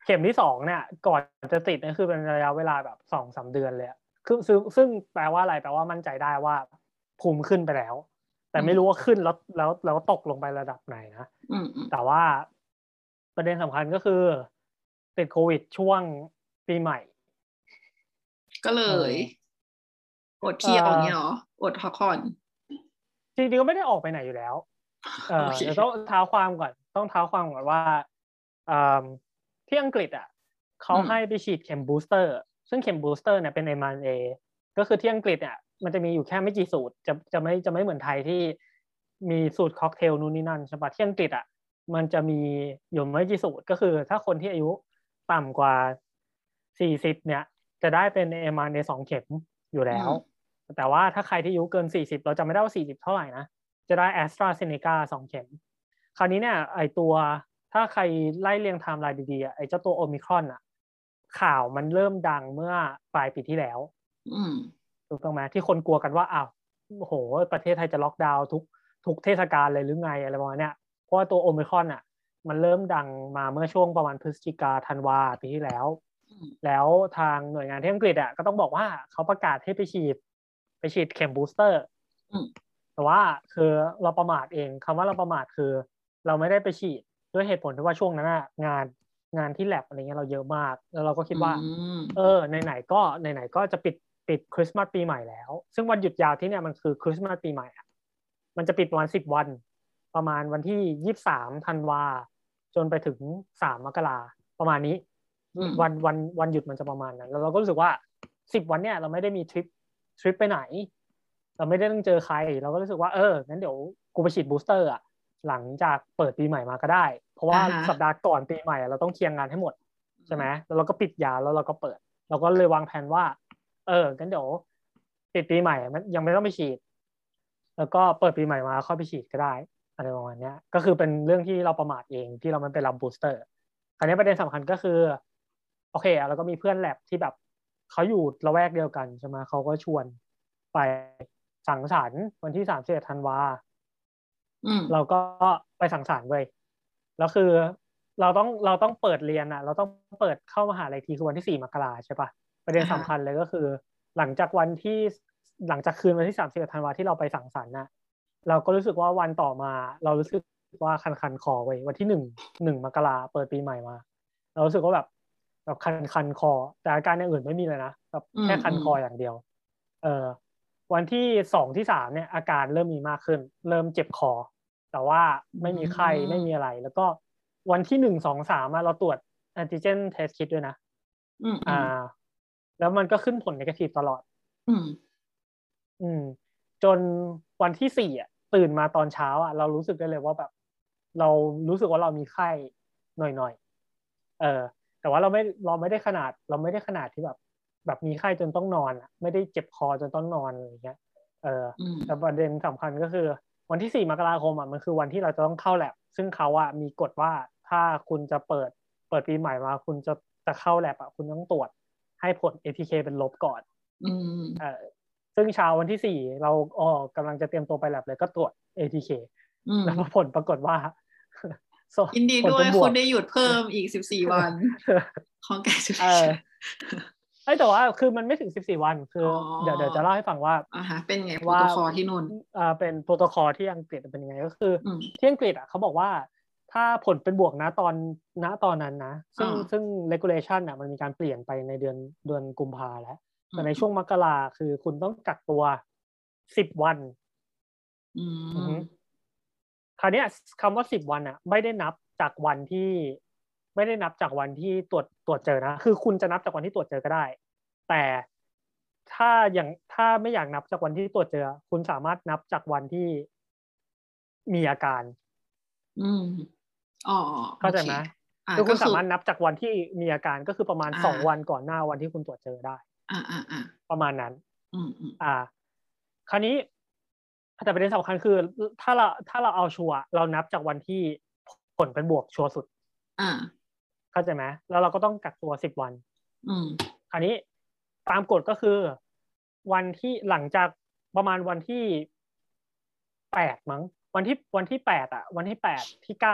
เข็มที่สองเนี่ยก่อนจะติดเนี่ยคือเป็นระยะเวลาแบบ สองถึงสาม เดือนเลยคือซึ่งซึ่งแปลว่าอะไรแปลว่ามั่นใจได้ว่าภูมิขึ้นไปแล้วแต่ไม่รู้ว่าขึ้นแล้วแล้วแล้วตกลงไประดับไหนนะแต่ว่าประเด็นสำคัญก็คือติดโควิดช่วงปีใหม่ก็เลยอดเที่ยวอย่างเงี้ยหรออดพักผ่อนจริงๆก็ไม่ได้ออกไปไหนอยู่แล้วเออเดี๋ยวต้องเท้าความก่อนต้องเท้าความก่อนว่าที่อังกฤษอ่ะเขาให้ไปฉีดเข็มบูสเตอร์ซึ่งเข็มบูสเตอร์เนี่ยเป็น เอ็ม อาร์ เอ็น เอ ก็คือที่อังกฤษเนี่ยมันจะมีอยู่แค่ไม่กี่สูตรจะจะไม่จะไม่เหมือนไทยที่มีสูตรค็อกเทลนู่นนี่นั่นใช่ปะที่อังกฤษอ่ะมันจะมีอยู่ไม่กี่สูตรก็คือถ้าคนที่อายุต่ำกว่าสี่สิบเนี่ยจะได้เป็น เอ็ม อาร์ เอ็น เอ สองเข็มอยู่แล้วแต่ว่าถ้าใครที่อายุเกินสี่สิบเราจะไม่ได้ว่าสี่สิบเท่าไหร่นะจะได้ AstraZeneca สองเข็มคราวนี้เนี่ยไอตัวถ้าใครไล่เรียงไทม์ไลน์ดีๆไอเจ้าตัวโอมิครอนอ่ะข่าวมันเริ่มดังเมื่อปลายปีที่แล้วถูกต้องไหมที่คนกลัวกันว่าอ้าวโอ้โหประเทศไทยจะล็อกดาวน์ทุกทุกเทศกาลเลยหรือไงอะไรประมาณเนี้ยเพราะว่าตัวโอมิครอนอ่ะมันเริ่มดังมาเมื่อช่วงประมาณพฤศจิกาธันวาปีที่แล้วแล้วทางหน่วยงานที่อังกฤษอ่ะก็ต้องบอกว่าเขาประกาศให้ไปฉีดไปฉีดเข็มบูสเตอร์แต่ว่าคือเราประมาทเองคำว่าเราประมาทคือเราไม่ได้ไปฉีดด้วยเหตุผลที่ว่าช่วงนั้นงานงานที่แลบอะไรเงี้ยเราเยอะมากแล้วเราก็คิดว่าเออไหนๆก็ไหนๆก็จะปิดปิดคริสต์มาสปีใหม่แล้วซึ่งวันหยุดยาวที่เนี่ยมันคือคริสต์มาสปีใหม่อ่ะมันจะปิดประมาณสิบวันประมาณวันที่ยี่สิบสามธันวาจนไปถึงสามมกราประมาณนี้วันวันวันหยุดมันจะประมาณนั้นแล้วเราก็รู้สึกว่าสิบวันเนี่ยเราไม่ได้มีทริปทริปไปไหนเราไม่ได้ต้องเจอใครเราก็รู้สึกว่าเอองั้นเดี๋ยวกูไปฉีดบูสเตอร์อ่ะหลังจากเปิดปีใหม่มาก็ได้เพราะว่า uh-huh. สัปดาห์ก่อนปีใหม่เราต้องเคลียร์งานให้หมดใช่ไหมแล้วเราก็ปิดยาวแล้วเราก็เปิดเราก็เลยวางแผนว่าเอองั้นเดี๋ยวปิดปีใหม่ยังไม่ต้องไปฉีดแล้วก็เปิดปีใหม่มาค่อยไปฉีดก็ได้อะไรประมาณนี้ก็คือเป็นเรื่องที่เราประมาทเองที่เราไม่ไปรับบูสเตอร์คราวนี้ประเด็นสำคัญก็คือโอเคแล้วก็มีเพื่อนแลบที่แบบเขาอยู่ละแวกเดียวกันใช่ไหมเขาก็ชวนไปสังสรรค์วันที่สามสิบเอ็ดธันวาเราก็ไปสังสรรค์เลยแล้วคือเราต้องเราต้องเปิดเรียนอ่ะเราต้องเปิดเข้ามหาลัยทีคือวันที่สี่มกราใช่ปะประเด็นสำคัญเลยก็คือหลังจากวันที่หลังจากคืนวันที่สามสิบเอ็ดธันวาที่เราไปสังสรรค์น่ะเราก็รู้สึกว่าวันต่อมาเรารู้สึกว่าคันคันคอไว้วันที่หนึ่งหนึ่งมกราเปิดปีใหม่มาเรารู้สึกว่าแบบแบบคันคันคอแต่อาการอย่างอื่นไม่มีเลยนะแบบแค่คันคออย่างเดียวเออวันที่สองที่สามเนี่ยอาการเริ่มมีมากขึ้นเริ่มเจ็บคอแต่ว่าไม่มีไข้ไม่มีอะไรแล้วก็วันที่หนึ่งสองสามเราตรวจแอนติเจนเทสคิทด้วยนะอ่าแล้วมันก็ขึ้นผลเนกาทีฟตลอดอืมอืมจนวันที่สี่อ่ะตื่นมาตอนเช้าอ่ะเรารู้สึกได้เลยว่าแบบเรารู้สึกว่าเรามีไข้หน่อยๆเออแต่ว่าเราไม่เราไม่ได้ขนาดเราไม่ได้ขนาดที่แบบแบบมีไข้จนต้องนอนอ่ะไม่ได้เจ็บคอจนต้องนอนอะไรอย่างเงี้ยเออแต่ประเด็นสำคัญก็คือวันที่สี่มกราคมอ่ะมันคือวันที่เราจะต้องเข้าแลบซึ่งเขาอ่ะมีกฎว่าถ้าคุณจะเปิดเปิดปีใหม่มาคุณจะจะเข้าแลบอ่ะคุณต้องตรวจให้ผล เอ ที เค เป็นลบก่อนอืมเออซึ่งเช้าวันที่สี่เราอ๋อกำลังจะเตรียมตัวไปแลบเลยก็ตรวจ เอ ที เค แล้วผลปรากฏว่ายินดีด้วยคุณได้หยุดเพิ่มอีกสิบสี่วันของแกจุดเชื้อไอ้แต่ว่าคือมันไม่ถึงสิบสี่วันคือเดี๋ยวเดี๋ยวจะเล่าให้ฟังว่าอ่าฮะเป็นไงโปรโตคอลที่นู่นอ่าเป็นโปรโตคอลที่อังกฤษเป็นยังไงก็คือที่อังกฤษอ่ะเขาบอกว่าถ้าผลเป็นบวกนะตอนณตอนนั้นนะซึ่งซึ่ง regulation อ่ะมันมีการเปลี่ยนไปในเดือนเดือนกุมภาแล้วแต่ในช่วงมกราคือคุณต้องกักตัวสิบวันอืมคราวนี้คำว่าสิบวันอ่ะไม่ได้นับจากวันที่ไม่ได้นับจากวันที่ตรวจตรวจเจอนะคือคุณจะนับจากวันที่ตรวจเจอก็ได้แต่ถ้าอย่างถ้าไม่อยากนับจากวันที่ตรวจเจอคุณสามารถนับจากวันที่มีอาการอืมอ๋อเข้าใจไหมคือคุณสามารถนับจากวันที่มีอาการก็คือประมาณสองวันก่อนหน้าวันที่คุณตรวจเจอได้อ่าอ่าอ่าประมาณนั้นอืมอ่าคราวนี้แต่ประเด็นสำคัญคือถ้าเราถ้าเราเอาชัวร์เรานับจากวันที่ผลเป็นบวกชัวร์สุดอ่าเข้าใจไหมแล้วเราก็ต้องกักตัวสิบวันอืมคราวนี้ตามกฎก็คือวันที่หลังจากประมาณวันที่แปดมั้งวันที่วันที่แปดอ่ะวันที่แปดที่เก้าของ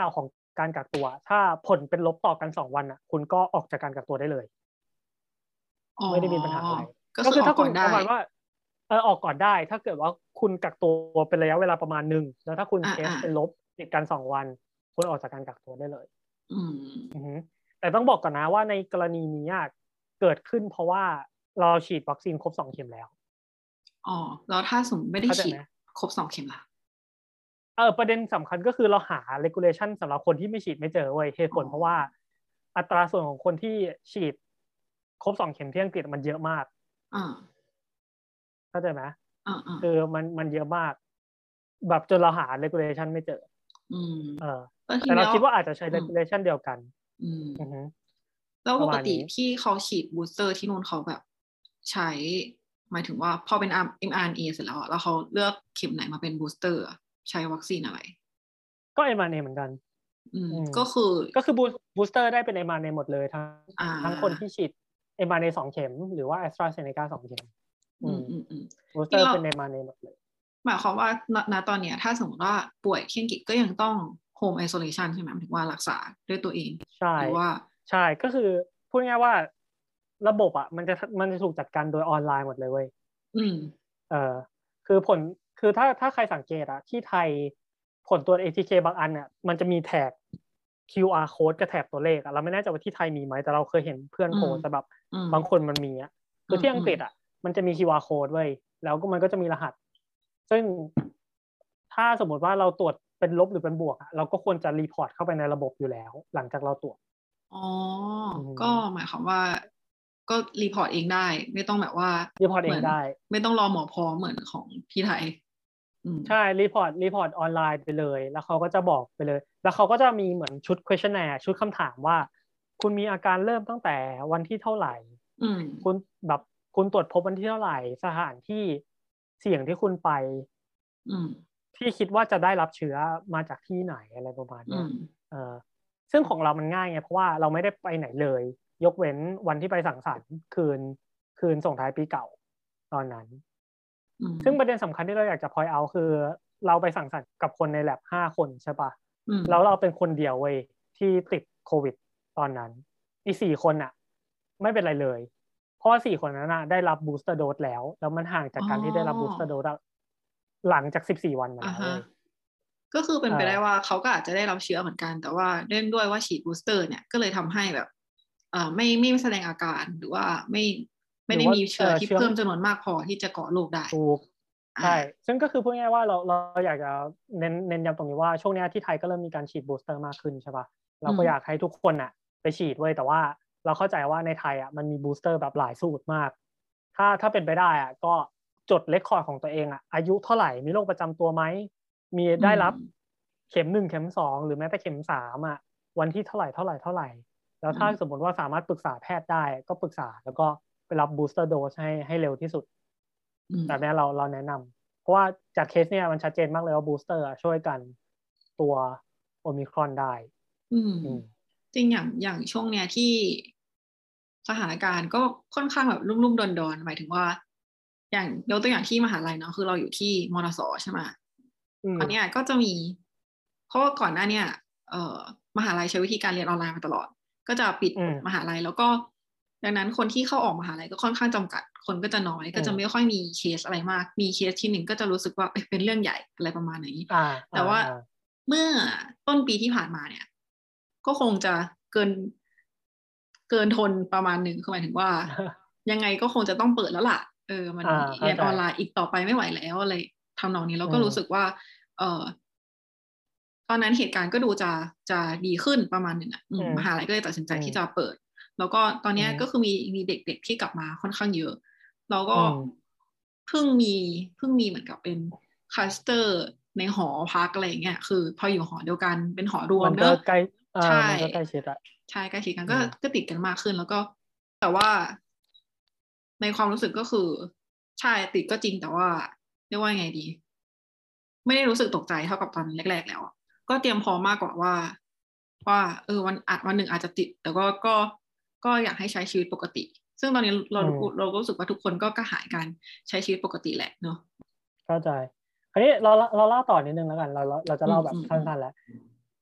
การกักตัวถ้าผลเป็นลบต่อกันสองวันอ่ะคุณก็ออกจากการกักตัวได้เลยไม่ได้มีปัญหาอะไรก็คือถ้าคุณประมาณว่าเออออกก่อนได้ถ้าเกิดว่าคุณกักตัวเป็นระยะเวลาประมาณนึงแล้วถ้าคุณเทสเป็นลบติดกันสองวันคุณออกจากการกักตัวได้เลยอืมอือแต่ต้องบอกก่อนนะว่าในกรณีนี้เกิดขึ้นเพราะว่าเราฉีดวัคซีนครบสองเข็มแล้วอ๋อแล้วถ้าสมมติไม่ได้ฉีดครบสองเข็มล่ะเออประเด็นสำคัญก็คือเราหา regulation สำหรับคนที่ไม่ฉีดไม่เจอเว้ยเหตุผลเพราะว่าอัตราส่วนของคนที่ฉีดครบสองเข็มที่อังกฤษมันเยอะมากอ่าเข้าใจไหมอ่าอ่าคือมันมันเยอะมากแบบจนเราหา regulation ไม่เจออืมเออแต่เราคิดว่าอาจจะใช้ regulation เดียวกันอืมอือฮึแล้วปกติที่เขาฉีดบูสเตอร์ที่นู่นเขาแบบใช้หมายถึงว่าพอเป็น เอ็ม อาร์ เอ็น เอ เสร็จแล้วแล้วเขาเลือกเข็มไหนมาเป็นบูสเตอร์ใช้วัคซีนอะไรก็ เอ็ม อาร์ เอ็น เอ เหมือนกันอืมก็คือก็คือบูสเตอร์ได้เป็น เอ็ม อาร์ เอ็น เอ หมดเลยทั้งทั้งคนที่ฉีด เอ็ม อาร์ เอ็น เอ สองเข็มหรือว่า AstraZeneca สองเข็มอืมอืมอืมบูสเตอร์เป็น เอ็ม อาร์ เอ็น เอ หมดเลยหมายความว่าณตอนเนี้ยถ้าสมมติว่าป่วยที่อังกฤษก็ยังต้อง home isolation ใช่ไหมหมายถึงว่ารักษาด้วยตัวเองใช่หรือว่าใช่ก็คือพูดง่ายว่าระบบอ่ะมันจะมันจะถูกจัดการโดยออนไลน์หมดเลยเว้ยอืมเออคือผลคือถ้าถ้าใครสังเกตอะที่ไทยผลตัว เอ ที เค บางอันเนี่ยมันจะมีแท็ก คิว อาร์ code กับแท็กตัวเลขอะเราไม่แน่ใจว่าที่ไทยมีไหมแต่เราเคยเห็นเพื่อนโพสแต่แบบบางคนมันมีอะคือที่อังกฤษอะมันจะมี คิว อาร์ code ไว้แล้วก็มันก็จะมีรหัสซึ่งถ้าสมมติว่าเราตรวจเป็นลบหรือเป็นบวกอะเราก็ควรจะรีพอร์ตเข้าไปในระบบอยู่แล้วหลังจากเราตรวจอ๋อก็หมายความว่าก็รีพอร์ตเองได้ไม่ต้องแบบว่ารีพอร์ตเองได้ไม่ต้องรอหมอพร้อมเหมือนของที่ไทยใช่รีพอร์ตรีพอร์ตออนไลน์ไปเลยแล้วเขาก็จะบอกไปเลยแล้วเขาก็จะมีเหมือนชุด questionnaire ชุดคำถามว่าคุณมีอาการเริ่มตั้งแต่วันที่เท่าไหร่คุณแบบคุณตรวจพบวันที่เท่าไหร่สถานที่เสี่ยงที่คุณไปที่คิดว่าจะได้รับเชื้อมาจากที่ไหนอะไรประมาณนี้เออซึ่งของเรามันง่ายไงเพราะว่าเราไม่ได้ไปไหนเลยยกเว้นวันที่ไปสังสรรค์คืนคืนส่งท้ายปีเก่าตอนนั้นซึ่งประเด็นสำคัญที่เราอยากจะ point out คือเราไปสังสรรค์กับคนในแลบห้าคนใช่ปะแล้วเราเป็นคนเดียวเว้ยที่ติดโควิดตอนนั้นอีกสี่คนน่ะไม่เป็นไรเลยเพราะว่าสี่คนนั้นน่ะได้รับบูสเตอร์โดสแล้วแล้วมันห่างจากการที่ได้รับบูสเตอร์โดสหลังจากสิบสี่วันมาแล้วก็คือเป็นไปได้ว่าเขาก็อาจจะได้รับเชื้อเหมือนกันแต่ว่าเนื่องด้วยว่าฉีดบูสเตอร์เนี่ยก็เลยทำให้แบบเอ่อไม่ไม่แสดงอาการหรือว่าไม่ไม่ได้มีเชื้อที่เพิ่มจำนวนมากพอที่จะก่อโรคได้ถูกใช่ซึ่งก็คือพูดง่ายๆว่าเราเราอยากจะเน้นเน้นย้ำตรงนี้ว่าช่วงนี้ที่ไทยก็เริ่มมีการฉีดบูสเตอร์มากขึ้นใช่ป่ะเราก็อยากให้ทุกคนอ่ะไปฉีดไว้แต่ว่าเราเข้าใจว่าในไทยอ่ะมันมีบูสเตอร์แบบหลายสูตรมากถ้าถ้าเป็นไปได้อ่ะก็จดเรคคอร์ดของตัวเองอ่ะอายุเท่าไหร่มีโรคประจำตัวไหมมีได้รับเข็มหนึ่งเข็มสองหรือแม้แต่เข็มสามอ่ะวันที่เท่าไหร่เท่าไหร่เท่าไหร่แล้วถ้าสมมติว่าสามารถปรึกษาแพทย์ได้ก็ปรึกษาแล้วก็ไปรับบูสเตอร์โดสให้ให้เร็วที่สุดแบบนี้เราเราแนะนำเพราะว่าจากเคสเนี่ยมันชัดเจนมากเลยว่าบูสเตอร์ช่วยกันตัวโอมิครอนได้อืมจริงอย่างอย่างช่วงเนี้ยที่สถานการณ์ก็ค่อนข้างแบบรุ่มๆดอนๆหมายถึงว่าอย่างยกตัวอย่างที่มหาลัยเนาะคือเราอยู่ที่มอ ส.ใช่ไหมอันเนี้ยก็จะมีเพราะว่าก่อนหน้าเนี่ยเอ่อมหาลัยใช้วิธีการเรียนออนไลน์มาตลอดก็จะปิดมหาลัยแล้วก็ดังนั้นคนที่เข้าออกมหาลัยก็ค่อนข้างจำกัดคนก็จะน้อยก็จะไม่ค่อยมีเคสอะไรมากมีเคสที่หนึ่งก็จะรู้สึกว่าเป็นเรื่องใหญ่อะไรประมาณนี้แต่ว่าเมื่อต้นปีที่ผ่านมาเนี่ยก็คงจะเกินเกินทนประมาณหนึ่งคือหมายถึงว่ายังไงก็คงจะต้องเปิดแล้วล่ะเออมันเรียนออนไลน์อีกต่อไปไม่ไหวแล้วอะไรทำนองนี้เราก็รู้สึกว่าเออตอนนั้นเหตุการณ์ก็ดูจะจะดีขึ้นประมาณหนึ่งอ่ะมหาลัยก็เลยตัดสินใจที่จะเปิดแล้วก็ตอนนี้ก็คือมีมีเด็กๆที่กลับมาค่อนข้างเยอะแล้วก็เพิ่งมีเพิ่งมีเหมือนกับเป็นคลัสเตอร์ในหอพักอะไรเงี้ยคือพออยู่หอเดียวกันเป็นหอรวมเนอะใกล้ใช่ใกล้ชิดอะใช่ใกล้ชิดกันก็ก็ติดกันมากขึ้นแล้วก็แต่ว่าในความรู้สึกก็คือใช่ติดก็จริงแต่ว่าเรียกว่าไงดีไม่ได้รู้สึกตกใจเท่ากับตอนแรกๆแล้วก็เตรียมพร้อมมากกว่าว่าว่าเออวันอาจวันหนึ่งอาจจะติดแต่ก็ก็ก็อยากให้ใช้ชีวิตปกติซึ่งตอนนี้เราเราก็รู้สึกว่าทุกคนก็กระหายการใช้ชีวิตปกติแหละเนาะเข้าใจคราวนี้เราเราเล่าต่อนิดนึงแล้วกันเราเราจะเล่าแบบสั้นๆแล้วเพราะ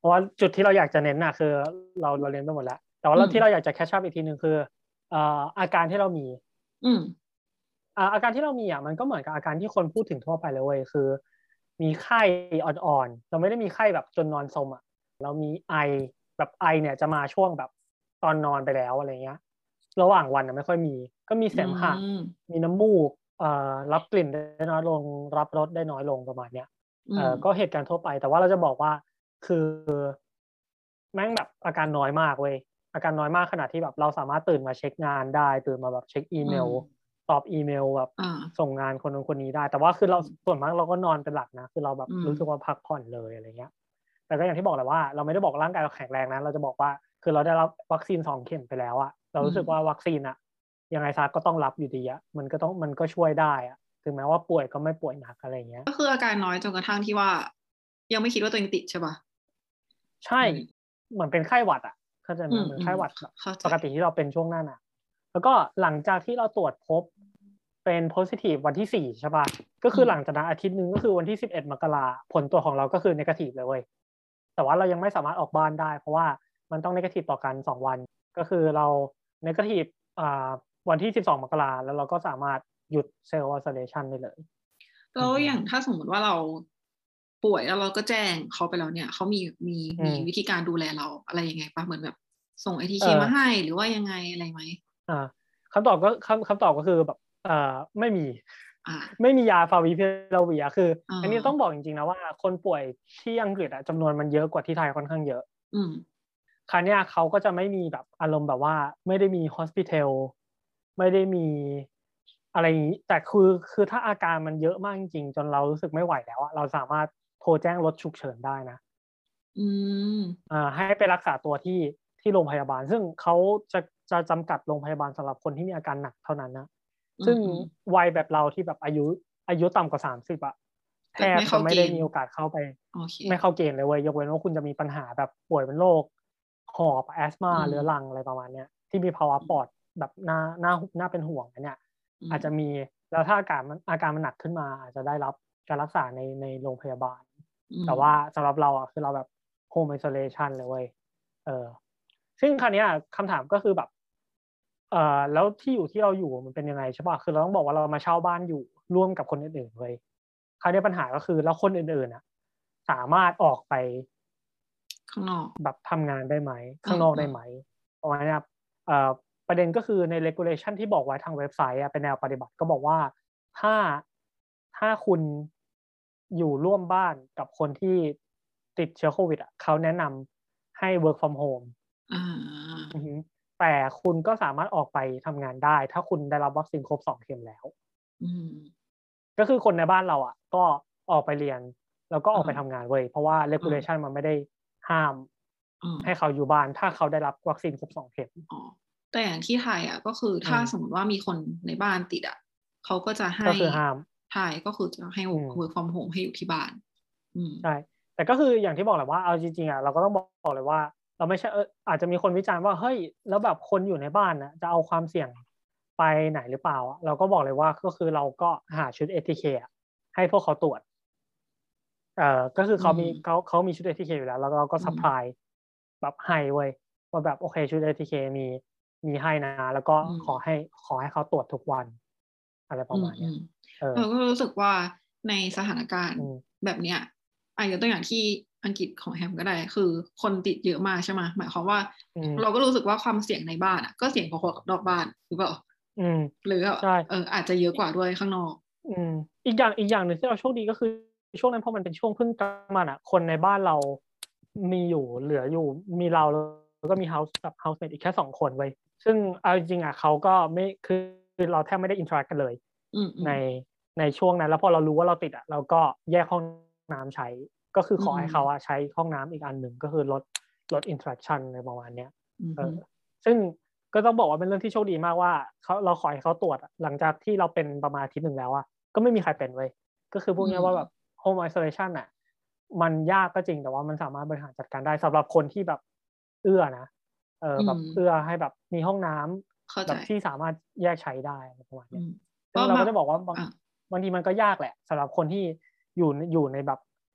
ราะว่าจุดที่เราอยากจะเน้นน่ะคือเราเราเน้นไปหมดแล้วแต่ว่าเราที่เราอยากจะแคชชัพอีกทีนึงคือเอ่ออาการที่เรามีอืมอ่าอาการที่เรามีอ่ะมันก็เหมือนกับอาการที่คนพูดถึงทั่วไปเลยเว้ยคือมีไข้อ่อนๆเราไม่ได้มีไข้แบบจนนอนซมอ่ะเรามีไอแบบไอเนี่ยจะมาช่วงแบบตอนนอนไปแล้วอะไรเงี้ยระหว่างวันน่ะไม่ค่อยมีก็มีเสอืมหะมมีน้ำมูกเอ่อรับกลิ่นได้น้อยลงรับรสได้น้อยลงประมาณเนี้ยอืมเอ่อก็เหตุการณ์ทั่วไปแต่ว่าเราจะบอกว่าคือแม่งแบบอาการน้อยมากเว้ยอาการน้อยมากขนาดที่แบบเราสามารถตื่นมาเช็คงานได้ตื่นมาแบบเช็คอีอืเมลมตอบอีเมลแบบอ่าส่งงานคนนู้นคนนี้ได้แต่ว่าคือเราส่วนมากเราก็นอนเป็นหลักนะคือเราแบบอืมรู้สึกว่าพักผ่อนเลยอะไรเงี้ยแต่ก็อย่างที่บอกแหละว่าเราไม่ได้บอกร่างกายเราแข็งแรงนะเราจะบอกว่าคือเราได้รับวัคซีนสองเข็มไปแล้วอะเรารู้สึกว่าวัคซีนอะยังไงซะก็ต้องรับอยู่ดีอะมันก็ต้องมันก็ช่วยได้อะถึงแม้ว่าป่วยก็ไม่ป่วยหนักอะไรเงี้ยก็คืออาการน้อยจนกระทั่งที่ว่ายังไม่คิดว่าตัวเองติดใช่ป่ะใช่เหมือนเป็นไข้หวัดอะเข้าใจไหมเหมือนอืมอืมไข้หวัดแบบเข้าใจปกติที่เราเป็นช่วงหน้าหนาวแล้วก็หลังจากที่เราตรวจพบเป็น positive วันที่สี่ใช่ป่ะก็คือหลังจากนั้นอาทิตย์หนึ่งก็คือวันที่สิบเอ็ดมกราผลตรวจของเราก็คือ negative เลยเว้ยแต่ว่าเรายังไม่สามารถออกบ้านได้เพราะว่ามันต้อง negative ต่อกันสองวันก็คือเรา negative อ่าวันที่สิบสองมกราแล้วเราก็สามารถหยุด self isolation ได้เลยแล้วอย่างถ้าสมมติว่าเราป่วยแล้วเราก็แจ้งเขาไปแล้วเนี่ยเขามีมีมีอืมวิธีการดูแลเราอะไรยังไงป่ะเหมือนแบบส่ง เอ ที เคเออมาให้หรือว่ายังไงอะไรไหมอ่าคำตอบก็คำคำตอบก็คือแบบเอ่อไม่มีอ่าไม่มียาฟาวิพิราเวียคืออ่อันนี้ต้องาบอกจริงๆนะว่าคนป่วยที่อังกฤษอะจำนวนมันเยอะกว่าที่ไทยค่อนข้างเยอะอืมคราวเนี้ยเขาก็จะไม่มีแบบอารมณ์แบบว่าไม่ได้มี hospital ไม่ได้มีอะไรอย่างนี้แต่คือคือถ้าอาการมันเยอะมากจริงๆจนเรารู้สึกไม่ไหวแล้วอะเราสามารถโทรแจ้งรถฉุกเฉินได้นะอืมอ่าให้ไปรักษาตัวที่ที่โรงพยาบาลซึ่งเขาจะจะจำกัดโรงพยาบาลสำหรับคนที่มีอาการหนักเท่านั้นนะซึ่งอืมอืมวัยแบบเราที่แบบอายุอายุต่ำกว่าสามสิบอะแทก็ไม่บจะเข้าเกณฑ์ไม่ได้มีโอกาสเข้าไปโอเคไม่เข้าเกณฑ์เลยเว้ยยกเว้นว่าคุณจะมีปัญหาแบบป่วยเป็นโรคหอบแอสมาอืมเรื้อรังอะไรประมาณเนี้ยที่มีภาวะปอดแบบน่าน่าน่าเป็นห่วงอันเนี้ยอืมอาจจะมีแล้วถ้าอาการมันอาการมันหนักขึ้นมาอาจจะได้รับการรักษาในในโรงพยาบาลอืมแต่ว่าสำหรับเราอ่ะคือเราแบบ home isolation เลยเว้ยเออซึ่งคราวเนี้ยคำถามก็คือแบบเอ่อแล้วที่อยู่ที่เราอยู่มันเป็นยังไงใช่ป่ะคือเราต้องบอกว่าเรามาเช่าบ้านอยู่ร่วมกับคนอื่นๆเว้ยคราวนี้ปัญหาก็คือแล้วคนอื่นๆอ่ะสามารถออกไปข้างนอกแบบทำงานได้ไหมอ่าข้างนอกอ่าได้ไหมประมาณนี้ครับเอ่อประเด็นก็คือใน regulation ที่บอกไว้ทางเว็บไซต์อะเป็นแนวปฏิบัติก็บอกว่าถ้าถ้าคุณอยู่ร่วมบ้านกับคนที่ติดเชื้อโควิดอ่ะเขาแนะนำให้ work from home อ่าอือฮึแต่คุณก็สามารถออกไปทำงานได้ถ้าคุณได้รับวัคซีนครบสองเข็มแล้วอืมก็คือคนในบ้านเราอ่ะก็ออกไปเรียนแล้วก็ออ่อกไปาทำงานเว้ยเพราะว่าอ่า regulation มันไม่ได้ห้ามอ่าให้เขาอยู่บ้านถ้าเขาได้รับวัคซีนครบสองเข็มอ๋อแต่อย่างที่ไทยอ่ะก็คืออืมถ้าสมมติว่ามีคนในบ้านติดอ่ะเขาก็จะให้ก็คือห้ามไทยก็คือจะให้อืม work from home ให้อยู่ที่บ้านอืมใช่แต่ก็คืออย่างที่บอกแหละว่าเอาจริงๆอ่ะเราก็ต้องบอกเลยว่าเราไม่ใช่เอออาจจะมีคนวิจารณ์ว่าเฮ้ยแล้วแบบคนอยู่ในบ้านนะจะเอาความเสี่ยงไปไหนหรือเปล่าอะเราก็บอกเลยว่าก็คือเราก็หาชุด เอ ที เค อะให้พวกเขาตรวจ เอ่อก็คืออืเขามีมเขาเขามีชุด เอ ที เค อยู่แล้วแล้วเราก็ซัพพลายแบบให้เว้ยว่าแบบโอเคชุด เอ ที เค มีมีให้นะแล้วก็อืมขอให้ขอให้เขาตรวจทุกวันอะไรปอืระมาณเนี้ยมอืมเออเราก็รู้สึกว่าในสถานการณ์อืมแบบเนี้ยอ่ะยกตัวอย่างที่อังกฤษของแฮมก็ได้คือคนติดเยอะมากใช่ไหมหมายความว่าอืมเราก็รู้สึกว่าความเสี่ยงในบ้านอ่ะก็เสี่ยงพอๆกับนอกบ้านหรือเปล่าอืมหรือใช่เอออาจจะเยอะกว่าด้วยข้างนอกอืมอีกอย่างอีกอย่างหนึ่งที่เราโชคดีก็คือช่วงนั้นพอมันเป็นช่วงเพิ่งกลับมาอ่ะคนในบ้านเรามีอยู่เหลืออยู่มีเราแล้วก็มีเฮาส์แบบเฮาส์เมทอีกแค่สองคนเว้ยซึ่งเอาจริงๆอ่ะเขาก็ไม่คือคือเราแทบไม่ได้อินทรากันเลยอืมอืในมในช่วงนั้นแล้วพอเรารู้ว่าเราติดอ่ะเราก็แยกห้องน้ำใช้ก็คืออืขอให้เขาอะมใช้ห้องน้ำอีกอันหนึ่งก็คือลดลดอินทรัคชันในประมาณเนี้ยอืเออมซึ่งก็ต้องบอกว่าเป็นเรื่องที่โชคดีมากว่าเขาเราขอให้เขาตรวจหลังจากที่เราเป็นประมาณอาทิตย์หนึ่งแล้วอะก็ไม่มีใครเป็นเว้ยก็คือพวอืมกนี้ว่าแบบ home isolation อะมันยากก็จริงแต่ว่ามันสามารถบริหารจัดการได้สำหรับคนที่แบบเอื้อนะเอออืมแบบเอื้อให้แบบมีห้องน้เข้าำแบใจบที่สามารถแยกใช้ได้ประมาณเนี้ยอืมซึ่งเราก็มาก็จะบอกว่าบางอ่ะบางทีมันก็ยากแหละสำหรับคนที่อยู่อยู่ในแบบ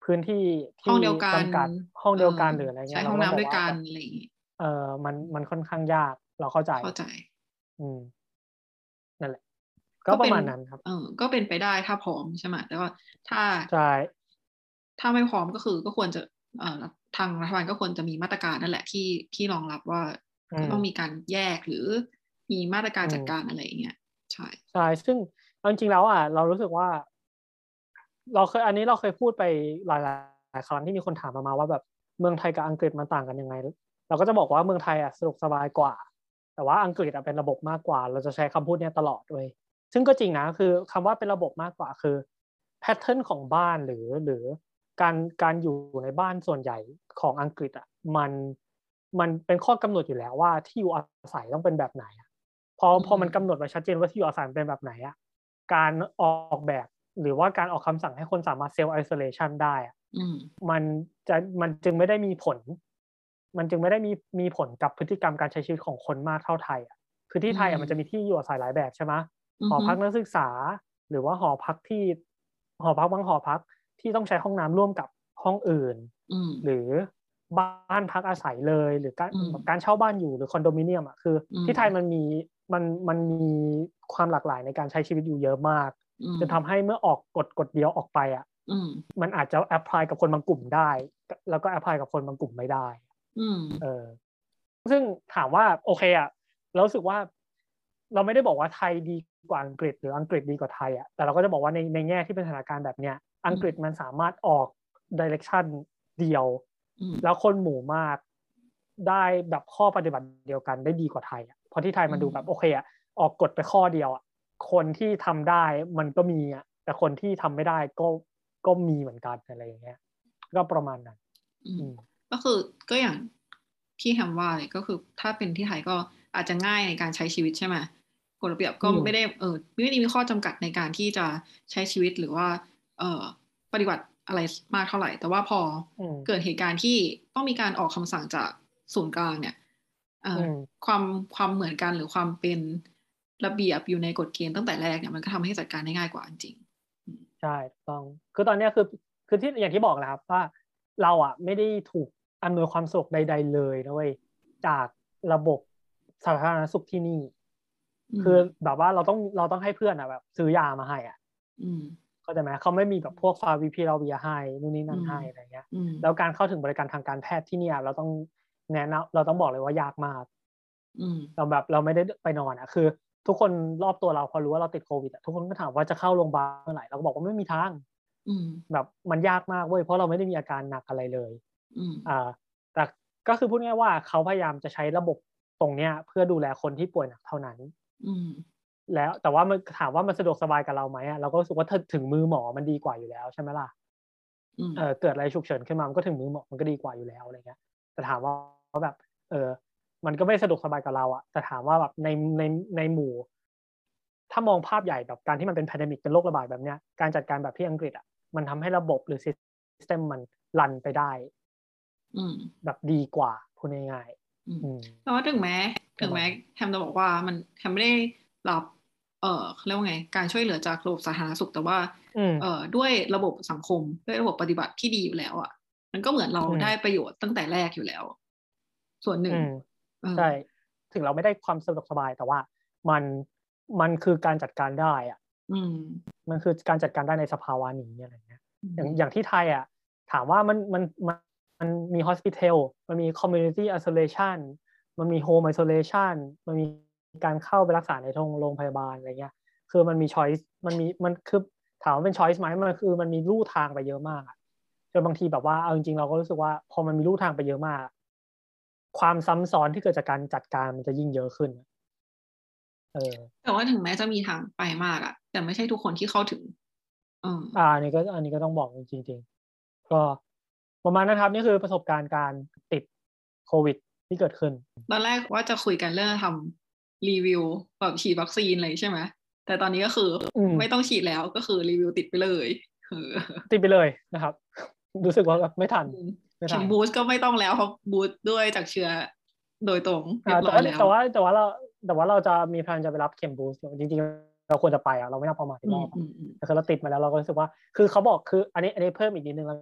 พื้นที่ห้อที่งเดียวกันจำกัดห้องเอเดียวกันอหรืออะไรเงใชี้ยห้เราองก็นต้้องำบอด้วยกกว่าันแบบอะไรอย่างงี้เอ่อ มัน มันค่อนข้างยาก เราเข้าใจเข้าใจอืม นั่นแหละ ก็ก็ปเรป็ะนมาณนั้นครับเออ ก็เป็นไปได้ถ้าพร้อม ใช่ไหม แต่ว่าถ้าใช่ถ้าไม่พร้อม ก็คือ ก็ควรจะ เอ่อ ทางรัฐบาลก็ควรจะมีมาตรการนั่นแหละ ที่ ที่รองรับว่าอืก็ต้องมมีการแยก หรือมีมาตรการอืมจัดการ อะไรอย่างเงี้ย ใช่ใช่ ซึ่งเอาจริง ๆ แล้วอะ เรารู้สึกว่า เราเคย อันนี้เราเคยพูดไปหลาย ๆ ครั้งที่มีคนถามเรามาว่าแบบเมืองไทยกับอังกฤษมันต่างกันยังไง เราก็จะบอกว่าเมืองไทยอะสะดวกสบายกว่า แต่ว่าอังกฤษอะเป็นระบบมากกว่า เราจะใช้คำพูดเนี้ยตลอดเว้ย ซึ่งก็จริงนะ คือคำว่าเป็นระบบมากกว่า คือ แพตเทิร์น ของบ้าน หรือ หรือการ การอยู่ในบ้านส่วนใหญ่ของอังกฤษอะ มัน มันเป็นข้อกำหนดอยู่แล้วว่า ที่อยู่ อาศัย ต้องเป็นแบบไหนอะ พออืพอมันกำมหนดไว้ชัดเจนว่า ที่อยู่อาศัยมันเป็นแบบไหนอะ การออกแบบ หรือว่าการออกคำสั่งให้คนสามารถ self isolation ได้อะอืมมันจะ มันจึงไม่ได้มีผล มันจึงไม่ได้มี มีผลกับพฤติกรรมการใช้ชีวิตของคนมากเท่าไทยอะ คือที่อืไทยอะมันจะมีมที่อยู่อาศัยหลายแบบใช่ไหมอือฮึหอพักนักศึกษา หรือว่าหอพักที่ หอพักบางหอพักที่ต้องใช้ห้องน้ำร่วมกับห้องอื่นอืมหรือ บ้าน พักอาศัยเลย หรือการอืมแบบการเช่าบ้านอยู่ หรือคอนโดมิเนียมอะ คืออืที่ไทยมมันมี มัน มันมีความหลากหลายในการใช้ชีวิตอยู่เยอะมากอืจนทำมให้เมื่อออกกฎกฎเดียวออกไปอะอืมมันอาจจะแอปพลายกับคนบางกลุ่มได้ ก แล้วก็แอปพลายกับคนบางกลุ่มไม่ได้อืมเออ ซึ่งถามว่า โอเคอะ เรารู้สึกว่า เราไม่ได้บอกว่าไทยดีกว่าอังกฤษ หรืออังกฤษดีกว่าไทยอะ แต่เราก็จะบอกว่าใน ในแง่ที่เป็นสถานการณ์แบบเนี้ย อัอืงกฤษมมันสามารถออก direction เดียวอืมแล้วคนหมู่มากได้แบบข้อปฏิบัติเดียวกันได้ดีกว่าไทยอะ เพราะที่ไทยอืมันดูแบบ โอมเคอะ ออกกฎไปข้อเดียวอะ คนที่ทำได้มันก็มีอะ แต่คนที่ทำไม่ได้ก็ ก็มีเหมือนกัน อะไรอย่างเงี้ย ก็ประมาณนั้นอืมอืมก็คือ ก็อย่างที่แฮมว่าเลย ก็คือถ้าเป็นที่ไทยก็อาจจะง่ายในการใช้ชีวิต ใช่ไหม กฎระเบียบอก็ืมไม่ได้ เอ่อ ไม่ได้มีข้อจำกัดในการที่จะใช้ชีวิต หรือว่า เอ่อ ปฏิบัติอะไร ส มากเท่าไร แต่ว่าพออืมเกิดเหตุการณ์ที่ต้องมีการออกคำสั่งจากศูนย์กลางเนี่ย เอ่ออืมความ ความเหมือนกัน หรือความเป็นระเบียบอยู่ในกฎเกณฑ์ตั้งแต่แรกเนี่ย มันก็ทำให้จัดการได้ง่ายกว่าจริง ๆ อืมใช่ ถูกต้อง คือตอนเนี้ย คือ คือที่ อย่างที่บอกแหละครับว่า เราอะไม่ได้ถูกอำนวยความสะดวกใด ๆ เลยนะเว้ย จากระบบสาธารณสุขที่นี่อืมคือแบบว่าเราต้อง เราต้องให้เพื่อนอะแบบซื้อยามาให้อะอืมเข้าใจไหม เขาไม่มีแบบพวก Favipiravir ให้ นู่นนี่อนืั่นมให้ อะไรอย่างเงี้ยอืมแล้วการเข้าถึงบริการทางการแพทย์ที่เนี่ย เราต้องแนะนำ เราต้องบอกเลยว่ายากมากอืมเราแบบเราไม่ได้ ด ไปนอนอะ คือทุกคนรอบตัวเราพอรู้ว่าเราติดโควิดอะ ทุกคนก็ถามว่าจะเข้าโรง บาล เมื่อไหร่ เราก็บอกว่าไม่มีทางอืมแบบมันยากมากเว้ย เพราะเราไม่ได้มีอาการหนักอะไรเลยอืมอ่า แต่ ก็คือพูดง่าย ๆ ว่า เขาพยายามจะใช้ระบบตรงเนี้ย เพื่อดูแลคนที่ป่วยหนักเท่านั้นอืมแล้ว แต่ว่ามัน ถามว่ามันสะดวกสบายกับเราไหมอะ เราก็รู้สึกว่า ถ ถึงมือหมอมันดีกว่าอยู่แล้ว ใช่ไหมล่ะอืมเอ่อ เกิดอะไรฉุกเฉินขึ้นมา มันก็ถึงมือหมอ มันก็ดีกว่าอยู่แล้ว อะไรเงี้ย แต่ถาม ว่า แบบ เอ่อ มันก็ไม่สะดวกสบายกับเราอะ แต่ถามว่าแบบใน ใน ในหมู่ ถ้ามองภาพใหญ่แบบการที่มันเป็น Pandemic เป็นโรคระบาดแบบเนี้ย การจัดการแบบที่อังกฤษอะ มันทำให้ระบบหรือ System มันรันไปได้อืมแบบดีกว่า พูดง่ายอืมๆ อืมแต่ว่าถึงแม้ปรถึะงแม้มาณนั้นแฮมจะบอกว่ามัน แฮมไม่ได้รับ เอ่อ เขาเรียกว่าไง การช่วยเหลือจากระบบสาธารณสุข แต่ว่าอืมเอ่อ ด้วยระบบสังคม ด้วยระบบปฏิบัติที่ดีอยู่แล้วอะ มันก็เหมือนเราอืมได้ประโยชน์ตั้งแต่แรกอยู่แล้ว ส่วนหนอึ่งืมเอใชอ่ ถึงเราไม่ได้ความสะดวกสบาย แต่ว่ามัน มันคือการจัดการได้อะอืมมันคือการจัดการได้ในสภาวะนี้ อะไรอย่างเงี้ย อย่างอืมอย่างที่ไทยอะ ถามว่ามัน มัน มัน มันมี Hospital มันมี Community Isolation มันมี Home Isolation มันมีการเข้าไปรักษาในโรง โรงพยาบาล อะไรเงี้ย คือมันมี ชอยซ์ มันมี มันคือ ถามว่าเป็น ชอยซ์ ไหม มันคือมันมีลู่ทางไปเยอะมากอะ จนบางทีแบบว่า เอาจริง ๆ เราก็รู้สึกว่า พอมันมีลู่ทางไปเยอะมากอะ ความซ้ำซ้อนที่เกิดจากการจัดการมันจะยิ่งเยอะขึ้น เออแต่ว่าถึงแม้จะมีทางไปมากอะ แต่ไม่ใช่ทุกคนที่เข้าถึง เอออา อันนี้ก็ อันนี้ก็ต้องบอกจริง ๆ ก็ประมาณนั้นครับ นี่คือประสบการณ์การติดโควิดที่เกิดขึ้นตอนแรกว่าจะคุยกันเรื่องทำรีวิวแบบฉีดวัคซีน อะไรงี้ ใช่ไหม แต่ตอนนี้ก็คืออืมไม่ต้องฉีดแล้ว ก็คือรีวิวติดไปเลย เออติดไปเลยนะครับ รู้สึกว่าแบบไม่ทันอืมไม่เขท็ัมนบูสต์ก็ไม่ต้องแล้ว เพราะบูสต์ด้วยจากเชื้อโดยตรงอเรีายบแตร่อวย่าแล้วแต่ว่า แต่ว่าเรา แต่ว่าเราจะมี แพลน จะไปรับเข็มบูสต์อยู่ จริง ๆ เราควรจะไปอะ เราไม่น่าประมาทอีอืกรอบอะม ๆ ๆแต่คือเราติดมาแล้ว เราก็รู้สึกว่า คือเขาบอก คืออันนี้ อันนี้เพิ่มอีกนิดหนึ่ง แล้ว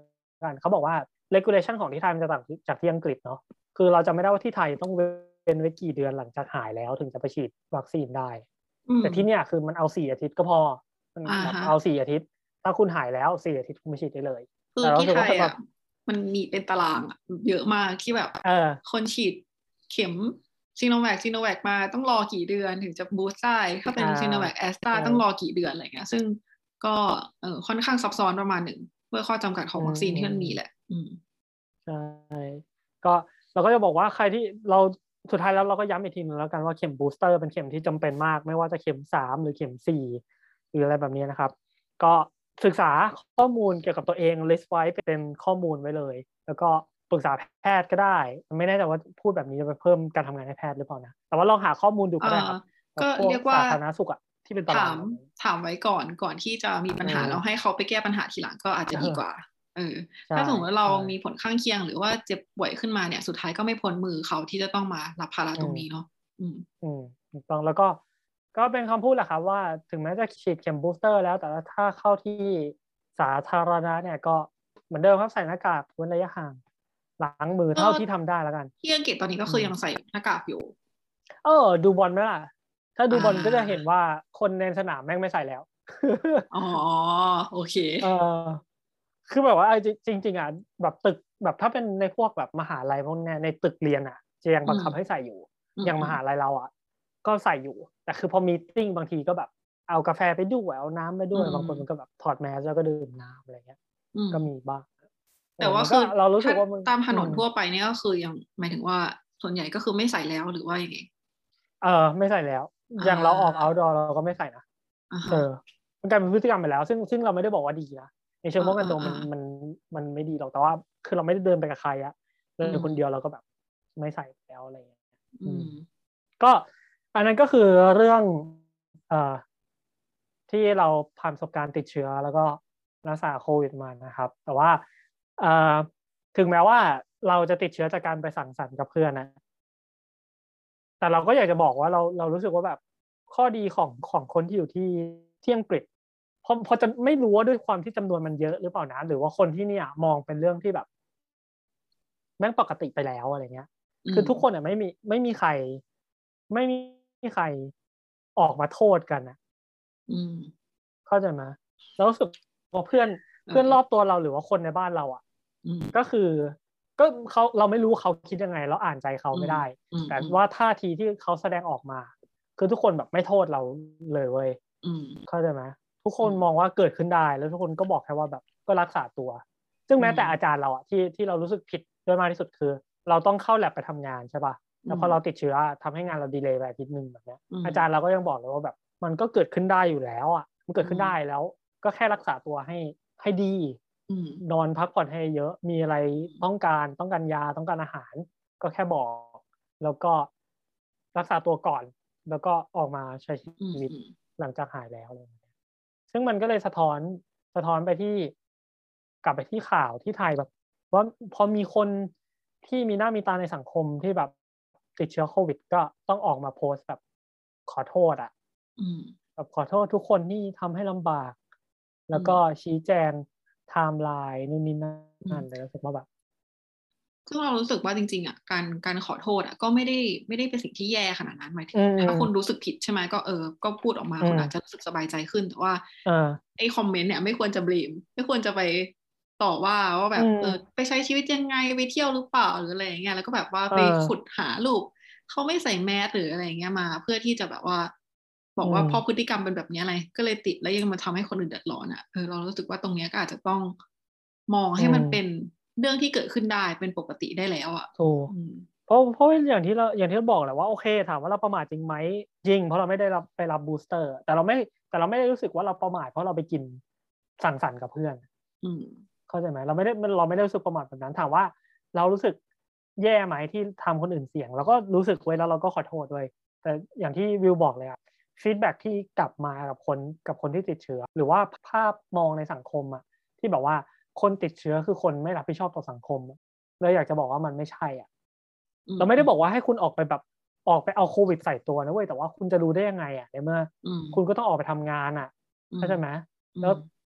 กันเขาบอกว่า regulation ของที่ไทยมันจะต่างจากที่อังกฤษเนาะคือเราจะไม่ได้ว่าที่ไทยต้องเว้นไว้กี่เดือนหลังจากหายแล้วถึงจะไปฉีดวัคซีนได้แต่ที่เนี่ยคือมันเอาสี่อาทิตย์ก็พอมันแบบเอาสี่อาทิตย์ถ้าคุณหายแล้วสี่อาทิตย์คุณไปฉีดได้เลยคือที่ไทยอ่ะมันมีเป็นตารางเยอะมากที่แบบคนฉีดเข็มซีโนแวคซีโนแวคมาต้องรอกี่เดือนถึงจะบูสต์ได้ถ้าเป็นซีโนแวคแอสตราต้องรอกี่เดือนอะไรเงี้ยซึ่งก็เออค่อนข้างซับซ้อนประมาณหนึ่งเพื่อข้อจำกัดของวัคซีนที่มันมีแหละอืมใช่ก็เราก็จะบอกว่าใครที่เราสุดท้ายแล้วเราก็ย้ำอีกทีนึงแล้วกันว่าเข็มบูสเตอร์เป็นเข็มที่จำเป็นมากไม่ว่าจะเข็มสามหรือเข็มสี่หรืออะไรแบบนี้นะครับก็ศึกษาข้อมูลเกี่ยวกับตัวเอง list ไว้เป็นข้อมูลไว้เลยแล้วก็ปรึกษาแพทย์ก็ได้ไม่แน่ใจว่าพูดแบบนี้จะไปเพิ่มการทำงานให้แพทย์หรือเปล่านะแต่ว่าลองหาข้อมูลดูก็ได้ครับก็เรียกว่าสาธารณสุขอะที่เป็นตารางถามถามไว้ก่อนก่อนที่จะมีปัญหาแล้วให้เขาไปแก้ปัญหาทีหลังก็อาจจะดีกว่าเออถ้าสมมติว่าเรามีผลข้างเคียงหรือว่าเจ็บป่วยขึ้นมาเนี่ยสุดท้ายก็ไม่พ้นมือเขาที่จะต้องมารับภาระตรงนี้เนาะอืมอืมถูกต้องแล้วก็ก็เป็นคำพูดแหละครับว่าถึงแม้จะฉีดเข็มบูสเตอร์แล้วแต่ถ้าเข้าที่สาธารณะเนี่ยก็เหมือนเดิมครับใส่หน้ากากเว้นระยะห่างล้างมือเท่าที่ทำได้แล้วกันที่อังกฤษตอนนี้ก็คือยังใส่หน้ากากอยู่เออดูบอลไหมล่ะถ้าดูบอลก็จะเห็นว่าคนในสนามแม่งไม่ใส่แล้วอ๋อโอเคเออคือแบบว่าจริงๆอ่ะแบบตึกแบบถ้าเป็นในพวกแบบมหาลัยพวกนี้ในตึกเรียนอ่ะจะยังบังคับให้ใส่อยู่อย่างมหาลัยเราอ่ะก็ใส่อยู่แต่คือพอมีติ้งบางทีก็แบบเอากาแฟไปด้วยเอาน้ำไปด้วยบางคนมันก็แบบถอดแมสแล้วก็ดื่มน้ำอะไรเงี้ยก็มีบ้างแต่ว่าคือเรารู้สึกว่าตามถนนทั่วไปเนี่ยก็คือยังหมายถึงว่าส่วนใหญ่ก็คือไม่ใส่แล้วหรือว่าอย่างไงเออไม่ใส่แล้วอย่างเราออก outdoor เราก็ไม่ใส่นะเออมันกลายเป็นพฤติกรรมไปแล้วซึ่งซึ่งเราไม่ได้บอกว่าดีนะในเชิงป้องกันตัวมันมันมันไม่ดีหรอกแต่ว่าคือเราไม่ได้เดินไปกับใครอะเดินคนเดียวเราก็แบบไม่ใส่แล้วอะไรอย่างเงี้ยก็อันนั้นก็คือเรื่องเอ่อที่เราผ่านประสบการณ์ติดเชื้อแล้วก็รักษาโควิดมานะครับแต่ว่าเอ่อถึงแม้ว่าเราจะติดเชื้อจากการไปสังสรรค์กับเพื่อนนะแต่เราก็อยากจะบอกว่าเราเรารู้สึกว่าแบบข้อดีของของคนที่อยู่ที่ที่อังกฤษพอพอจะไม่รู้ว่าด้วยความที่จำนวนมันเยอะหรือเปล่านะหรือว่าคนที่เนี่ยมองเป็นเรื่องที่แบบแม่งปกติไปแล้วอะไรเงี้ยคือทุกคนอ่ะไม่มีไม่มีใครไม่มีใครออกมาโทษกันนะเข้าใจไหมแล้วรู้สึกว่าเพื่อนเพื่อนรอบตัวเราหรือว่าคนในบ้านเราอ่ะก็คือก็เขาเราไม่รู้เขาคิดยังไงเราอ่านใจเขาไม่ได้แต่ว่าท่าทีที่เขาแสดงออกมาคือทุกคนแบบไม่โทษเราเลยเว้ยเข้าใจไหมทุกคนมองว่าเกิดขึ้นได้แล้วทุกคนก็บอกแค่ว่าแบบก็รักษาตัวซึ่งแม้แต่อาจารย์เราอ่ะที่ที่เรารู้สึกผิดด้วยมากที่สุดคือเราต้องเข้าแลบไปทำงานใช่ป่ะแล้วพอเราติดเชื้อทำให้งานเราดีเลย์ไปอาทิตย์นึงแบบนี้อาจารย์เราก็ยังบอกเลยว่าแบบมันก็เกิดขึ้นได้อยู่แล้วอ่ะมันเกิดขึ้นได้แล้วก็แค่รักษาตัวให้ให้ดีนอนพักผ่อนให้เยอะมีอะไรต้องการต้องการยาต้องการอาหารก็แค่บอกแล้วก็รักษาตัวก่อนแล้วก็ออกมาใช้ชีวิตหลังจากหายแล้วเลยซึ่งมันก็เลยสะท้อนสะท้อนไปที่กลับไปที่ข่าวที่ไทยแบบว่าพอมีคนที่มีหน้ามีตาในสังคมที่แบบติดเชื้อโควิดก็ต้องออกมาโพสต์แบบขอโทษอ่ะแบบขอโทษทุกคนที่ทำให้ลำบากแล้วก็ชี้แจงไทม์ไลน์นู่นนี่นั่นเลยรู้สึกว่าแบบซึ่งเรารู้สึกว่าจริงๆอ่ะการการขอโทษอ่ะก็ไม่ได้ไม่ได้เป็นสิ่งที่แย่ขนาดนั้นหมายถึงถ้าคุณรู้สึกผิดใช่ไหมก็เออก็พูดออกมาคุณอาจจะรู้สึกสบายใจขึ้นแต่ว่าไอ้คอมเมนต์เนี่ยไม่ควรจะบลีมไม่ควรจะไปต่อว่าว่าแบบเออไปใช้ชีวิตยังไงไปเที่ยวหรือเปล่าหรืออะไรอย่างเงี้ยแล้วก็แบบว่าไปขุดหารูปเขาไม่ใส่แมสหรืออะไรอย่างเงี้ยมาเพื่อที่จะแบบว่าบอกว่าพอพฤติกรรมเป็นแบบนี้อะไรก็เลยติดแล้วยังมาทำให้คนอื่นเดือดร้อนอ่ะเออเรารู้สึกว่าตรงนี้ก็อาจจะต้องมองให้มันเป็นเรื่องที่เกิดขึ้นได้เป็นปกติได้แล้วอ่ะถูกเพราะเพราะอย่างที่เราอย่างที่เราบอกแหละว่าโอเคถามว่าเราประมาทจริงไหมจริงเพราะเราไม่ได้รับไปรับบูสเตอร์แต่เราไม่แต่เราไม่ได้รู้สึกว่าเราประมาทเพราะเราไปกินสังสรรค์กับเพื่อนเข้าใจไหมเราไม่ได้เราไม่ได้รู้สึกประมาทแบบนั้นถามว่าเรารู้สึกแย่ไหมที่ทำคนอื่นเสี่ยงเราก็รู้สึกไว้แล้วเราก็ขอโทษด้วยแต่อย่างที่วิวบอกเลยอะฟีดแบ็กที่กลับมากับคนกับคนที่ติดเชื้อหรือว่าภาพมองในสังคมอะที่แบบว่าคนติดเชื้อคือคนไม่รับผิดชอบต่อสังคมเลยอยากจะบอกว่ามันไม่ใช่อ่ะเราไม่ได้บอกว่าให้คุณออกไปแบบออกไปเอาโควิดใส่ตัวนะเว้ยแต่ว่าคุณจะรู้ได้ยังไงอ่ะในเมื่อคุณก็ต้องออกไปทำงานอ่ะเข้าใจไหมแล้ว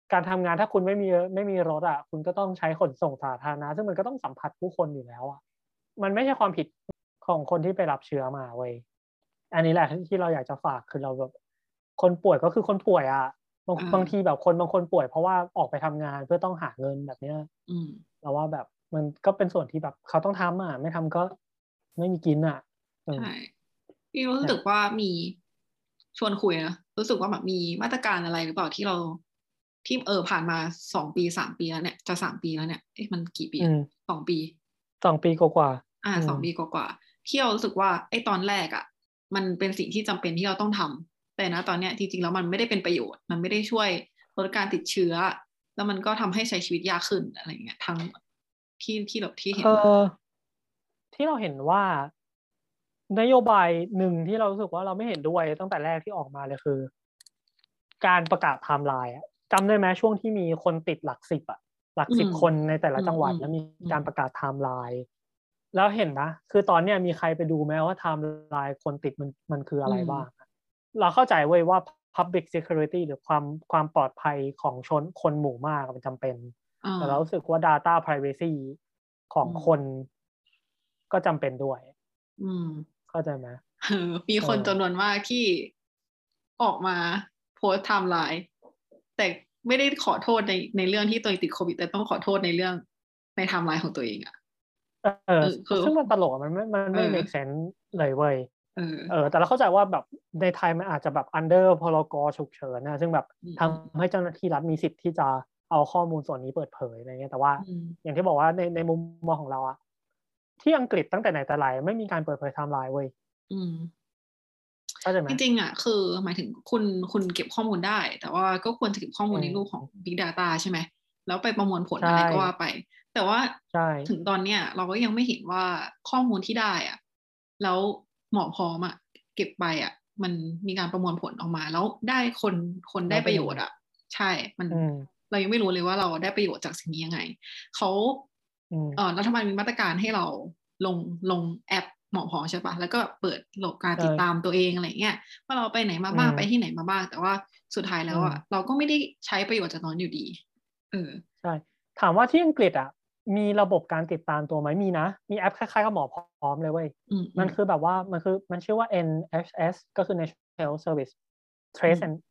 การทำงานถ้าคุณไม่มีไม่มีรถอ่ะคุณก็ต้องใช้ขนส่งสาธารณะซึ่งมันก็ต้องสัมผัสผู้คนอยู่แล้วอ่ะมันไม่ใช่ความผิดของคนที่ไปรับเชื้อมาเว้ยอันนี้แหละที่เราอยากจะฝากคือเราแบบคนป่วยก็คือคนป่วยอ่ะบางบางทีแบบคนบางคนป่วยเพราะว่าออกไปทำงานเพื่อต้องหาเงินแบบเนี้ยเราว่าแบบมันก็เป็นส่วนที่แบบเขาต้องทำอ่ะไม่ทำก็ไม่มีกินอ่ะใช่พี่รู้สึกว่ามีชวนคุยนะรู้สึกว่าแบบมีมาตรการอะไรหรือเปล่าที่เราที่เออผ่านมาสองปีสามปีแล้วเนี่ยจะสามปีแล้วเนี่ยเอ๊ะมันกี่ปีสองปีสองปีกว่าอ่าสองปีกว่าที่เรารู้สึกว่าไอ้ตอนแรกอ่ะมันเป็นสิ่งที่จำเป็นที่เราต้องทำแต่นะตอนเนี้ยจริงๆแล้วมันไม่ได้เป็นประโยชน์มันไม่ได้ช่วยลดการติดเชื้อแล้วมันก็ทำให้ใช้ชีวิตยากขึ้นอะไรเงี้ยทั้งที่ที่เราที่เห็นมาที่เราเห็นว่านโยบายหนึ่งที่เรารู้สึกว่าเราไม่เห็นด้วยตั้งแต่แรกที่ออกมาเลยคือการประกาศไทม์ไลน์จำได้ไหมช่วงที่มีคนติดหลักสิบอะหลักสิบคนในแต่ละจังหวัดแล้วมีการประกาศไทม์ไลน์แล้วเห็นนะคือตอนเนี้ยมีใครไปดูไหมว่าไทม์ไลน์คนติดมันมันคืออะไรบ้างเราเข้าใจเว้ยว่า public security หรือความความปลอดภัยของชนคนหมู่มากมันจำเป็นแต่เรารู้สึกว่า data privacy ของคนก็จำเป็นด้วยเข้าใจไหมมีคนจำนวนมากที่ออกมาโพสต์ไทม์ไลน์แต่ไม่ได้ขอโทษในในเรื่องที่ตัวเองติดโควิดแต่ต้องขอโทษในเรื่องในไทม์ไลน์ของตัวเองอะเออซึ่งมันตลกมันไม่มันไม่ make sense เลยเว้ยเออแต่เราเข้าใจว่าแบบในไทยมันอาจจะแบบ under พรกฉุกเฉินนะซึ่งแบบทำให้เจ้าหน้าที่รัฐมีสิทธิ์ที่จะเอาข้อมูลส่วนนี้เปิดเผยอะไรเงี้ยแต่ว่าอย่างที่บอกว่าในในมุมมองของเราอะที่อังกฤษตั้งแต่ไหนแต่ไรไม่มีการเปิดเผยไทม์ไลน์เว้ยจริงๆอ่ะคือหมายถึงคุณคุณเก็บข้อมูลได้แต่ว่าก็ควรจะเก็บข้อมูลในรูปของ Big Data ใช่ไหมแล้วไปประมวลผลอะไรก็ว่าไปแต่ว่าถึงตอนเนี้ยเราก็ยังไม่เห็นว่าข้อมูลที่ได้อ่ะแล้วหมอพร้อมอ่ะเก็บไปอ่ะมันมีการประมวลผลออกมาแล้วได้คนคนได้ประโยชน์อ่ะใช่มันเรายังไม่รู้เลยว่าเราได้ประโยชน์จากสิ่งนี้ยังไงเขาเออรัฐบาลมีมาตรการให้เราลงลงแอปหมอพอใช่ปะแล้วก็เปิดโหลดการติดตามตัวเองอะไรเงี้ยว่าเราไปไหนมาบ้างไปที่ไหนมาบ้างแต่ว่าสุดท้ายแล้วอ่ะเราก็ไม่ได้ใช้ประโยชน์จากนั้นอยู่ดีเออใช่ถามว่าที่อังกฤษอ่ะมีระบบการติดตามตัวไหมมีนะมีแอปคล้ายๆกับหมอพร้อมเลยเว้ยมันคือแบบว่ามันคือมันชื่อว่า เอ็น เอช เอส ก็คือ National Health Service Trace and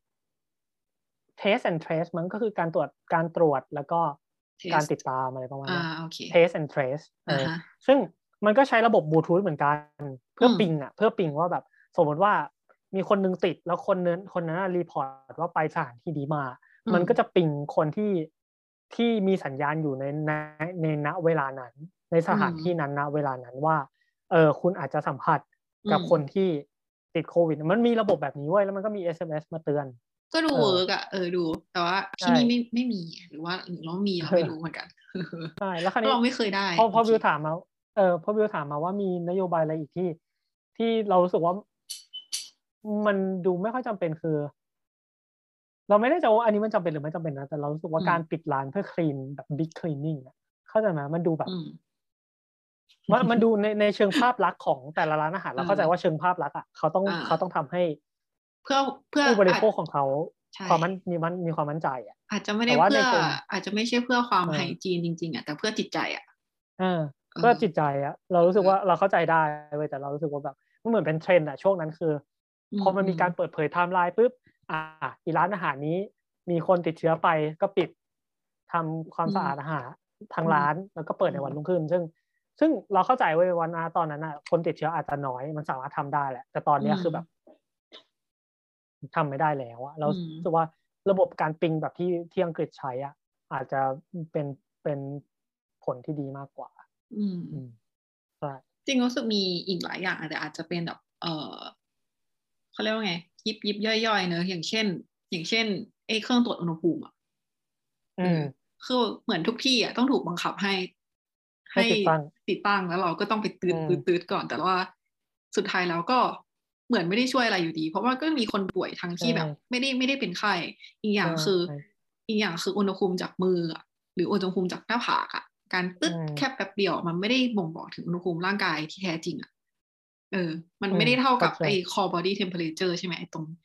Test and Trace มันก็คือการตรวจการตรวจแล้วก็การติดตามอะไรประมาณนี้ Test and Trace เออซึ่งมันก็ใช้ระบบบลูทูธเหมือนกันเพื่อปิงอ่ะเพื่อปิงว่าแบบสมมติว่ามีคนนึงติดแล้วคนนั้นคนนั้นรีพอร์ตว่าไปสถานที่ดีมามันก็จะปิงคนที่ที่มีสัญญาณอยู่ในในในณเวลานั้นในสถานที่นั้นณเวลานั้นว่าเออคุณอาจจะสัมผัสกับคนที่ติดโควิดมันมีระบบแบบนี้ไว้แล้วมันก็มี เอส เอ็ม เอส มาเตือนก็ดูเวิร์กอะเออดูแต่ว่าที่นี่ไม่ไม่มีหรือว่าหรือเรามีเราไม่รู้เหมือนกันใช่แล้วคราวนี้เราไม่เคยได้พอพอวิวถามมาเออพอวิวถามมาว่ามีนโยบายอะไรอีกที่ที่เรารู้สึกว่ามันดูไม่ค่อยจำเป็นคือเราไม่ได้จะว่าอันนี้มันจำเป็นหรือไม่จำเป็นนะแต่เรารู้สึกว่าการปิดร้านเพื่อคลีนแบบบิ๊กคลีนนิ่งเข้าใจไหมมันดูแบบมันมันดูในในเชิงภาพลักษณ์ของแต่ละร้านอาหารเราเข้าใจว่าเชิงภาพลักษณ์อ่ะเขาต้องเขาต้องทำให้เพื่อเพื่อผู้บริโภคของเขาความมันมีมันมีความมั่นใจอ่ะอาจจะไม่ได้เพื่ออาจจะไม่ใช่เพื่อความไฮจีนจริงๆอ่ะแต่เพื่อจิตใจอ่ะเออเพื่อจิตใจอ่ะเรารู้สึกว่าเราเข้าใจได้เว้ยแต่เรารู้สึกว่าแบบมันเหมือนเป็นเทรนด์อ่ะช่วงนั้นคือพอมันมีการเปิดเผยไทม์ไลน์ปุ๊บอ่าอีร้านอาหารนี้มีคนติดเชื้อไปก็ปิดทำความสะอาดอาหารทางร้านแล้วก็เปิดในวันรุ่งขึ้นซึ่งซึ่งเราเข้าใจเว้ยวันนั้นตอนนั้นอ่ะคนติดเชื้ออาจจะน้อยมันสามารถทำได้แหละแต่ตอนนี้คือแบบทำไม่ได้แล้วอะเราคิดว่าระบบการปิงแบบที่ที่อังกฤษใช้อ่ะอาจจะเป็นเป็นผลที่ดีมากกว่าอืมใช่จริงรู้สึกมีอีกหลายอย่างแต่อาจจะเป็นแบบเออเขาเรียกว่าไงยิบยิบย่อยๆเนอะอย่างเช่นอย่างเช่นไอ้เครื่องตรวจอุณหภูมิอ่ะอืมคือเหมือนทุกที่อ่ะต้องถูกบังคับให้ให้ติดตั้งติดตั้งแล้วเราก็ต้องไปตืดตืดตืดก่อนแต่ว่าสุดท้ายแล้วก็เหมือนไม่ได้ช่วยอะไรอยู่ดีเพราะว่าก็มีคนป่วยทั้งที่แบบไม่ได้ไม่ได้เป็นไข้อีกอย่างคืออีกอย่างคืออุณหภูมิจากมือหรืออุณหภูมิจากหน้าผากอ่ะการตึ๊ดแค่แป๊บเดียวมันไม่ได้บ่งบอกถึงอุณหภูมิร่างกายที่แท้จริงอ่ะเออมันไม่ได้เท่ากับไอ้ core body temperature ใช่ไหมไอ้ตรง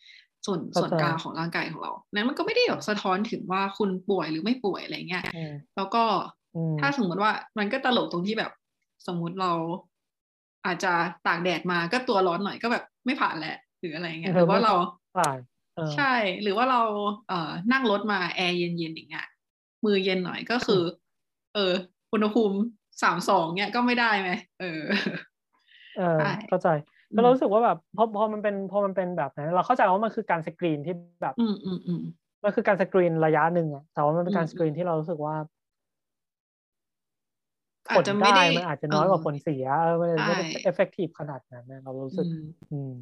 ส่วนส่วนกลางของร่างกายของเรานั้นมันก็ไม่ได้แบบสะท้อนถึงว่าคุณป่วยหรือไม่ป่วยอะไรเงี้ยแล้วก็ถ้าสมมติว่ามันก็ตลกตรงที่แบบสมมุติเราอาจจะตากแดดมาก็ตัวร้อนหน่อยก็แบบไม่ผ่านแหละหรืออะไรเงี้ยหรือว่าเราผ่านใช่หรือว่าเราเอ่อนั่งรถมาแอร์เย็นๆอย่างเงี้ยมือเย็นหน่อยก็คือเอออุณหภูมิสามสองเงี้ยก็ไม่ได้ไหมเออเออเข้าใจก็รู้สึกว่าแบบพอพอมันเป็นพอมันเป็นแบบนั้นเราเข้าใจว่ามันคือการสกรีนที่แบบอืมอืมอืมมันคือการสกรีนระยะหนึ่งอะแต่ว่ามันเป็นการสกรีนที่เรารู้สึกว่าผลได้มันอาจจะน้อยกว่าผลเสียเออมันไม่ได้เอฟเฟกตีฟขนาดนั้นนะเรารู้สึกอืม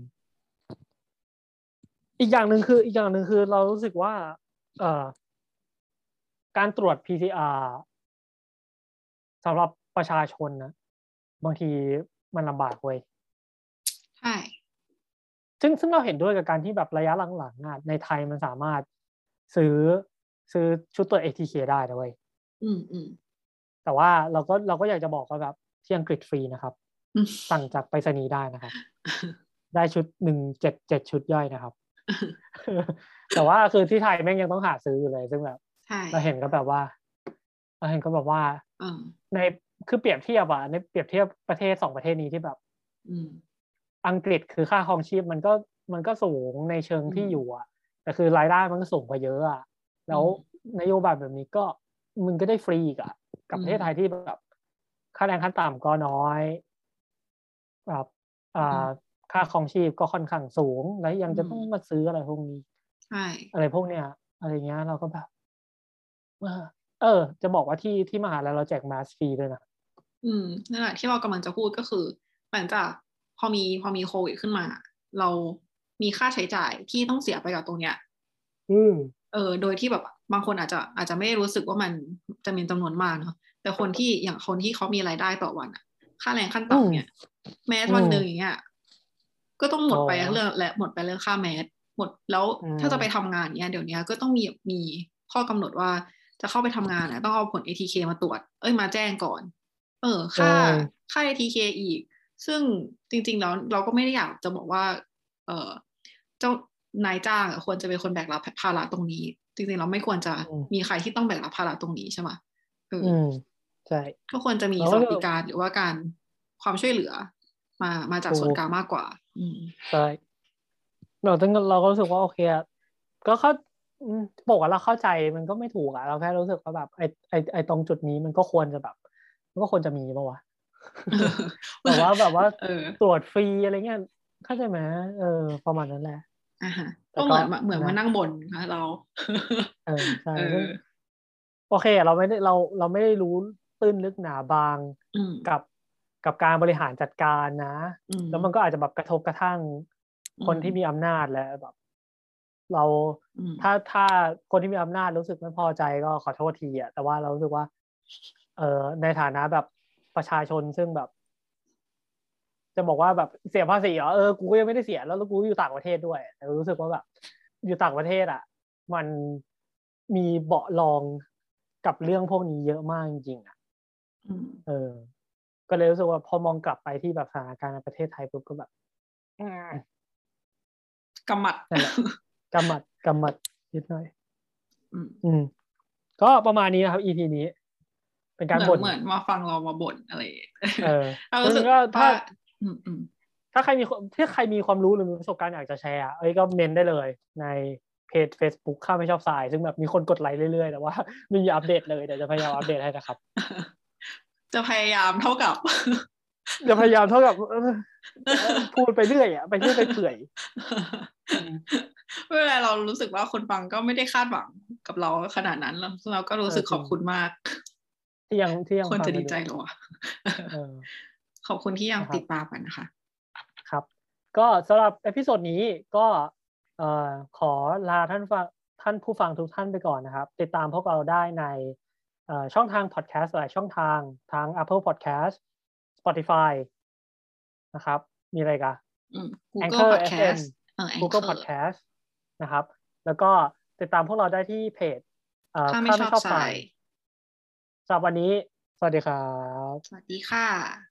อีกอย่างหนึ่งคืออีกอย่างหนึ่งคือเรารู้สึกว่าเอ่อการตรวจ พี ซี อาร์ สำหรับประชาชนนะบางทีมันลำบากเว้ยใช่ซึ่งซึ่งเราเห็นด้วยกับการที่แบบระยะหลังๆอ่ะในไทยมันสามารถซื้อซื้อชุดตรวจ เอ ที เค ได้นะเว้ยอืมอืมแต่ว่าเราก็เราก็อยากจะบอกว่าแบบที่อังกฤษฟรีนะครับสั่งจากไปรษณีย์ได้นะครับได้ชุดหนึ่งเจ็ดเจ็ดชุดย่อยนะครับแต่ว่าคือที่ไทยแม่งยังต้องหาซื้ออยู่เลยซึ่งแบบเราเห็นก็แบบว่าเราเห็นก็แบบว่าในคือเปรียบเทียบอะในเปรียบเทียบประเทศสองประเทศนี้ที่แบบอังกฤษคือค่าครองชีพมันก็มันก็สูงในเชิงที่อยู่อะแต่คือรายได้มันก็สูงกว่าเยอะอะแล้วนโยบายแบบนี้ก็มึงก็ได้ฟรีอีกอะกับประเทศไทยที่แบบค่าแรงขั้นต่ำก็น้อยแบบอ่าค่าครองชีพก็ค่อนข้างสูงแล้วยังจะต้องมาซื้ออะไรพวกนี้ใช่อะไรพวกเนี้ยอะไรเงี้ยเราก็แบบเออจะบอกว่าที่ที่มหาลัยเราแจกมาสฟรีด้วยนะอืมนั่นแหละที่เรากำลังจะพูดก็คือหลังจากพอมีพอมีโควิดขึ้นมาเรามีค่าใช้จ่ายที่ต้องเสียไปกับตรงเนี้ยอืมเออโดยที่แบบบางคนอาจจะอาจจะไม่ได้รู้สึกว่ามันจะมีจำนวนมากเนาะแต่คนที่อย่างคนที่เขามีรายได้ต่อวันอะค่าแรงขั้นต่ำเนี่ยแม้วันหนึ่งอย่างเงี้ยก็ต้องหมดไปเรื่องและหมดไปเรื่องค่าแมสหมดแล้วถ้าจะไปทำงานเนี้ยเดี๋ยวนี้ก็ต้องมีมีข้อกำหนดว่าจะเข้าไปทำงานอ่ะต้องเอาผล เอ ที เค มาตรวจเอ้ยมาแจ้งก่อนเออค่าค่า เอ ที เค อีกซึ่งจริงๆแล้วเราก็ไม่ได้อยากจะบอกว่าเออเจ้านายจ้างควรจะเป็นคนแบกรับภาระตรงนี้จริงๆเราไม่ควรจะมีใครที่ต้องแบกรับภาระตรงนี้ใช่ไหมเออใช่ก็ควรจะมีสวัสดิการหรือว่าการความช่วยเหลือมามาจากส่วนกลางมากกว่าอืมใช่เราต้องเราก็รู้สึกว่าโอเคอะก็เขาบอกว่าเราเข้าใจมันก็ไม่ถูกอะเราแค่รู้สึกว่าแบบไอไอไอตรงจุดนี้มันก็ควรจะแบบมันก็ควรจะมีป่าววะแบบว่าแบบว่าตรวจฟรีอะไรเงี้ยเข้าใจไหมเออประมาณนั้นแหละอ่าฮะก็เหมือนเหมือนมานั่งบ่นนะเราเออใช่ซึ่งโอเคเราไม่ได้เราเราไม่ได้รู้ตื้นลึกหนาบางกับกับการบริหารจัดการนะแล้วมันก็อาจจะแบบกระทบกระทั่งคนที่มีอำนาจและแบบเราถ้าถ้าคนที่มีอำนาจรู้สึกไม่พอใจก็ขอโทษทีอ่ะแต่ว่าเรารู้สึกว่าเออในฐานะแบบประชาชนซึ่งแบบจะบอกว่าแบบเสียภาษีเหรอเออกูก็ยังไม่ได้เสียแล้วแล้วกูอยู่ต่างประเทศด้วยแต่รู้สึกว่าแบบอยู่ต่างประเทศอ่ะมันมีเบาะรองกับเรื่องพวกนี้เยอะมากจริงๆอ่ะเออก็เลยรู้สึกว่าพอมองกลับไปที่แบบสถานการณ์ในประเทศไทยปุ๊บก็แบบกำมัดนั่นแหละกำมัดกำมัดนิดหน่อยอืมก็ประมาณนี้นะครับ อี พี นี้เป็นการบ่นเหมือนมาฟังเรามาบ่นอะไรเออเรารู้สึกถ้าอืมอืมถ้าใครมีถ้าใครมีความรู้หรือมีประสบการณ์อยากจะแชร์เอ้ยก็เมนได้เลยในเพจ Facebook ข้าไม่ชอบสายซึ่งแบบมีคนกดไลค์เรื่อยๆแต่ว่าไม่มีอัปเดตเลยเดี๋ยวจะพยายามอัปเดตให้นะครับจะพยายามเท่ากับจะพยายามเท่ากับพูดไปเรื่อยอ่ะไปเรื่อยไปเปื่อยเวลาเรารู้สึกว่าคนฟังก็ไม่ได้คาดหวังกับเราขนาดนั้นแล้วเราก็รู้สึกขอบคุณมากที่ยังที่ยังคนจะดีใจหรอขอบคุณที่ยังติดตามกันนะคะครับก็สำหรับเอพิโซดนี้ก็เอ่อขอลาท่านฟังท่านผู้ฟังทุกท่านไปก่อนนะครับติดตามพวกเราได้ในช่องทางพอดแคสต์หลายช่องทางทั้ง Apple Podcast Spotify นะครับมีอะไรกัน Google Podcast Google Podcast นะครับแล้วก็ติดตามพวกเราได้ที่เพจข้าไม่ชอบสายสำหรับวันนี้สวัสดีครับสวัสดีค่ะ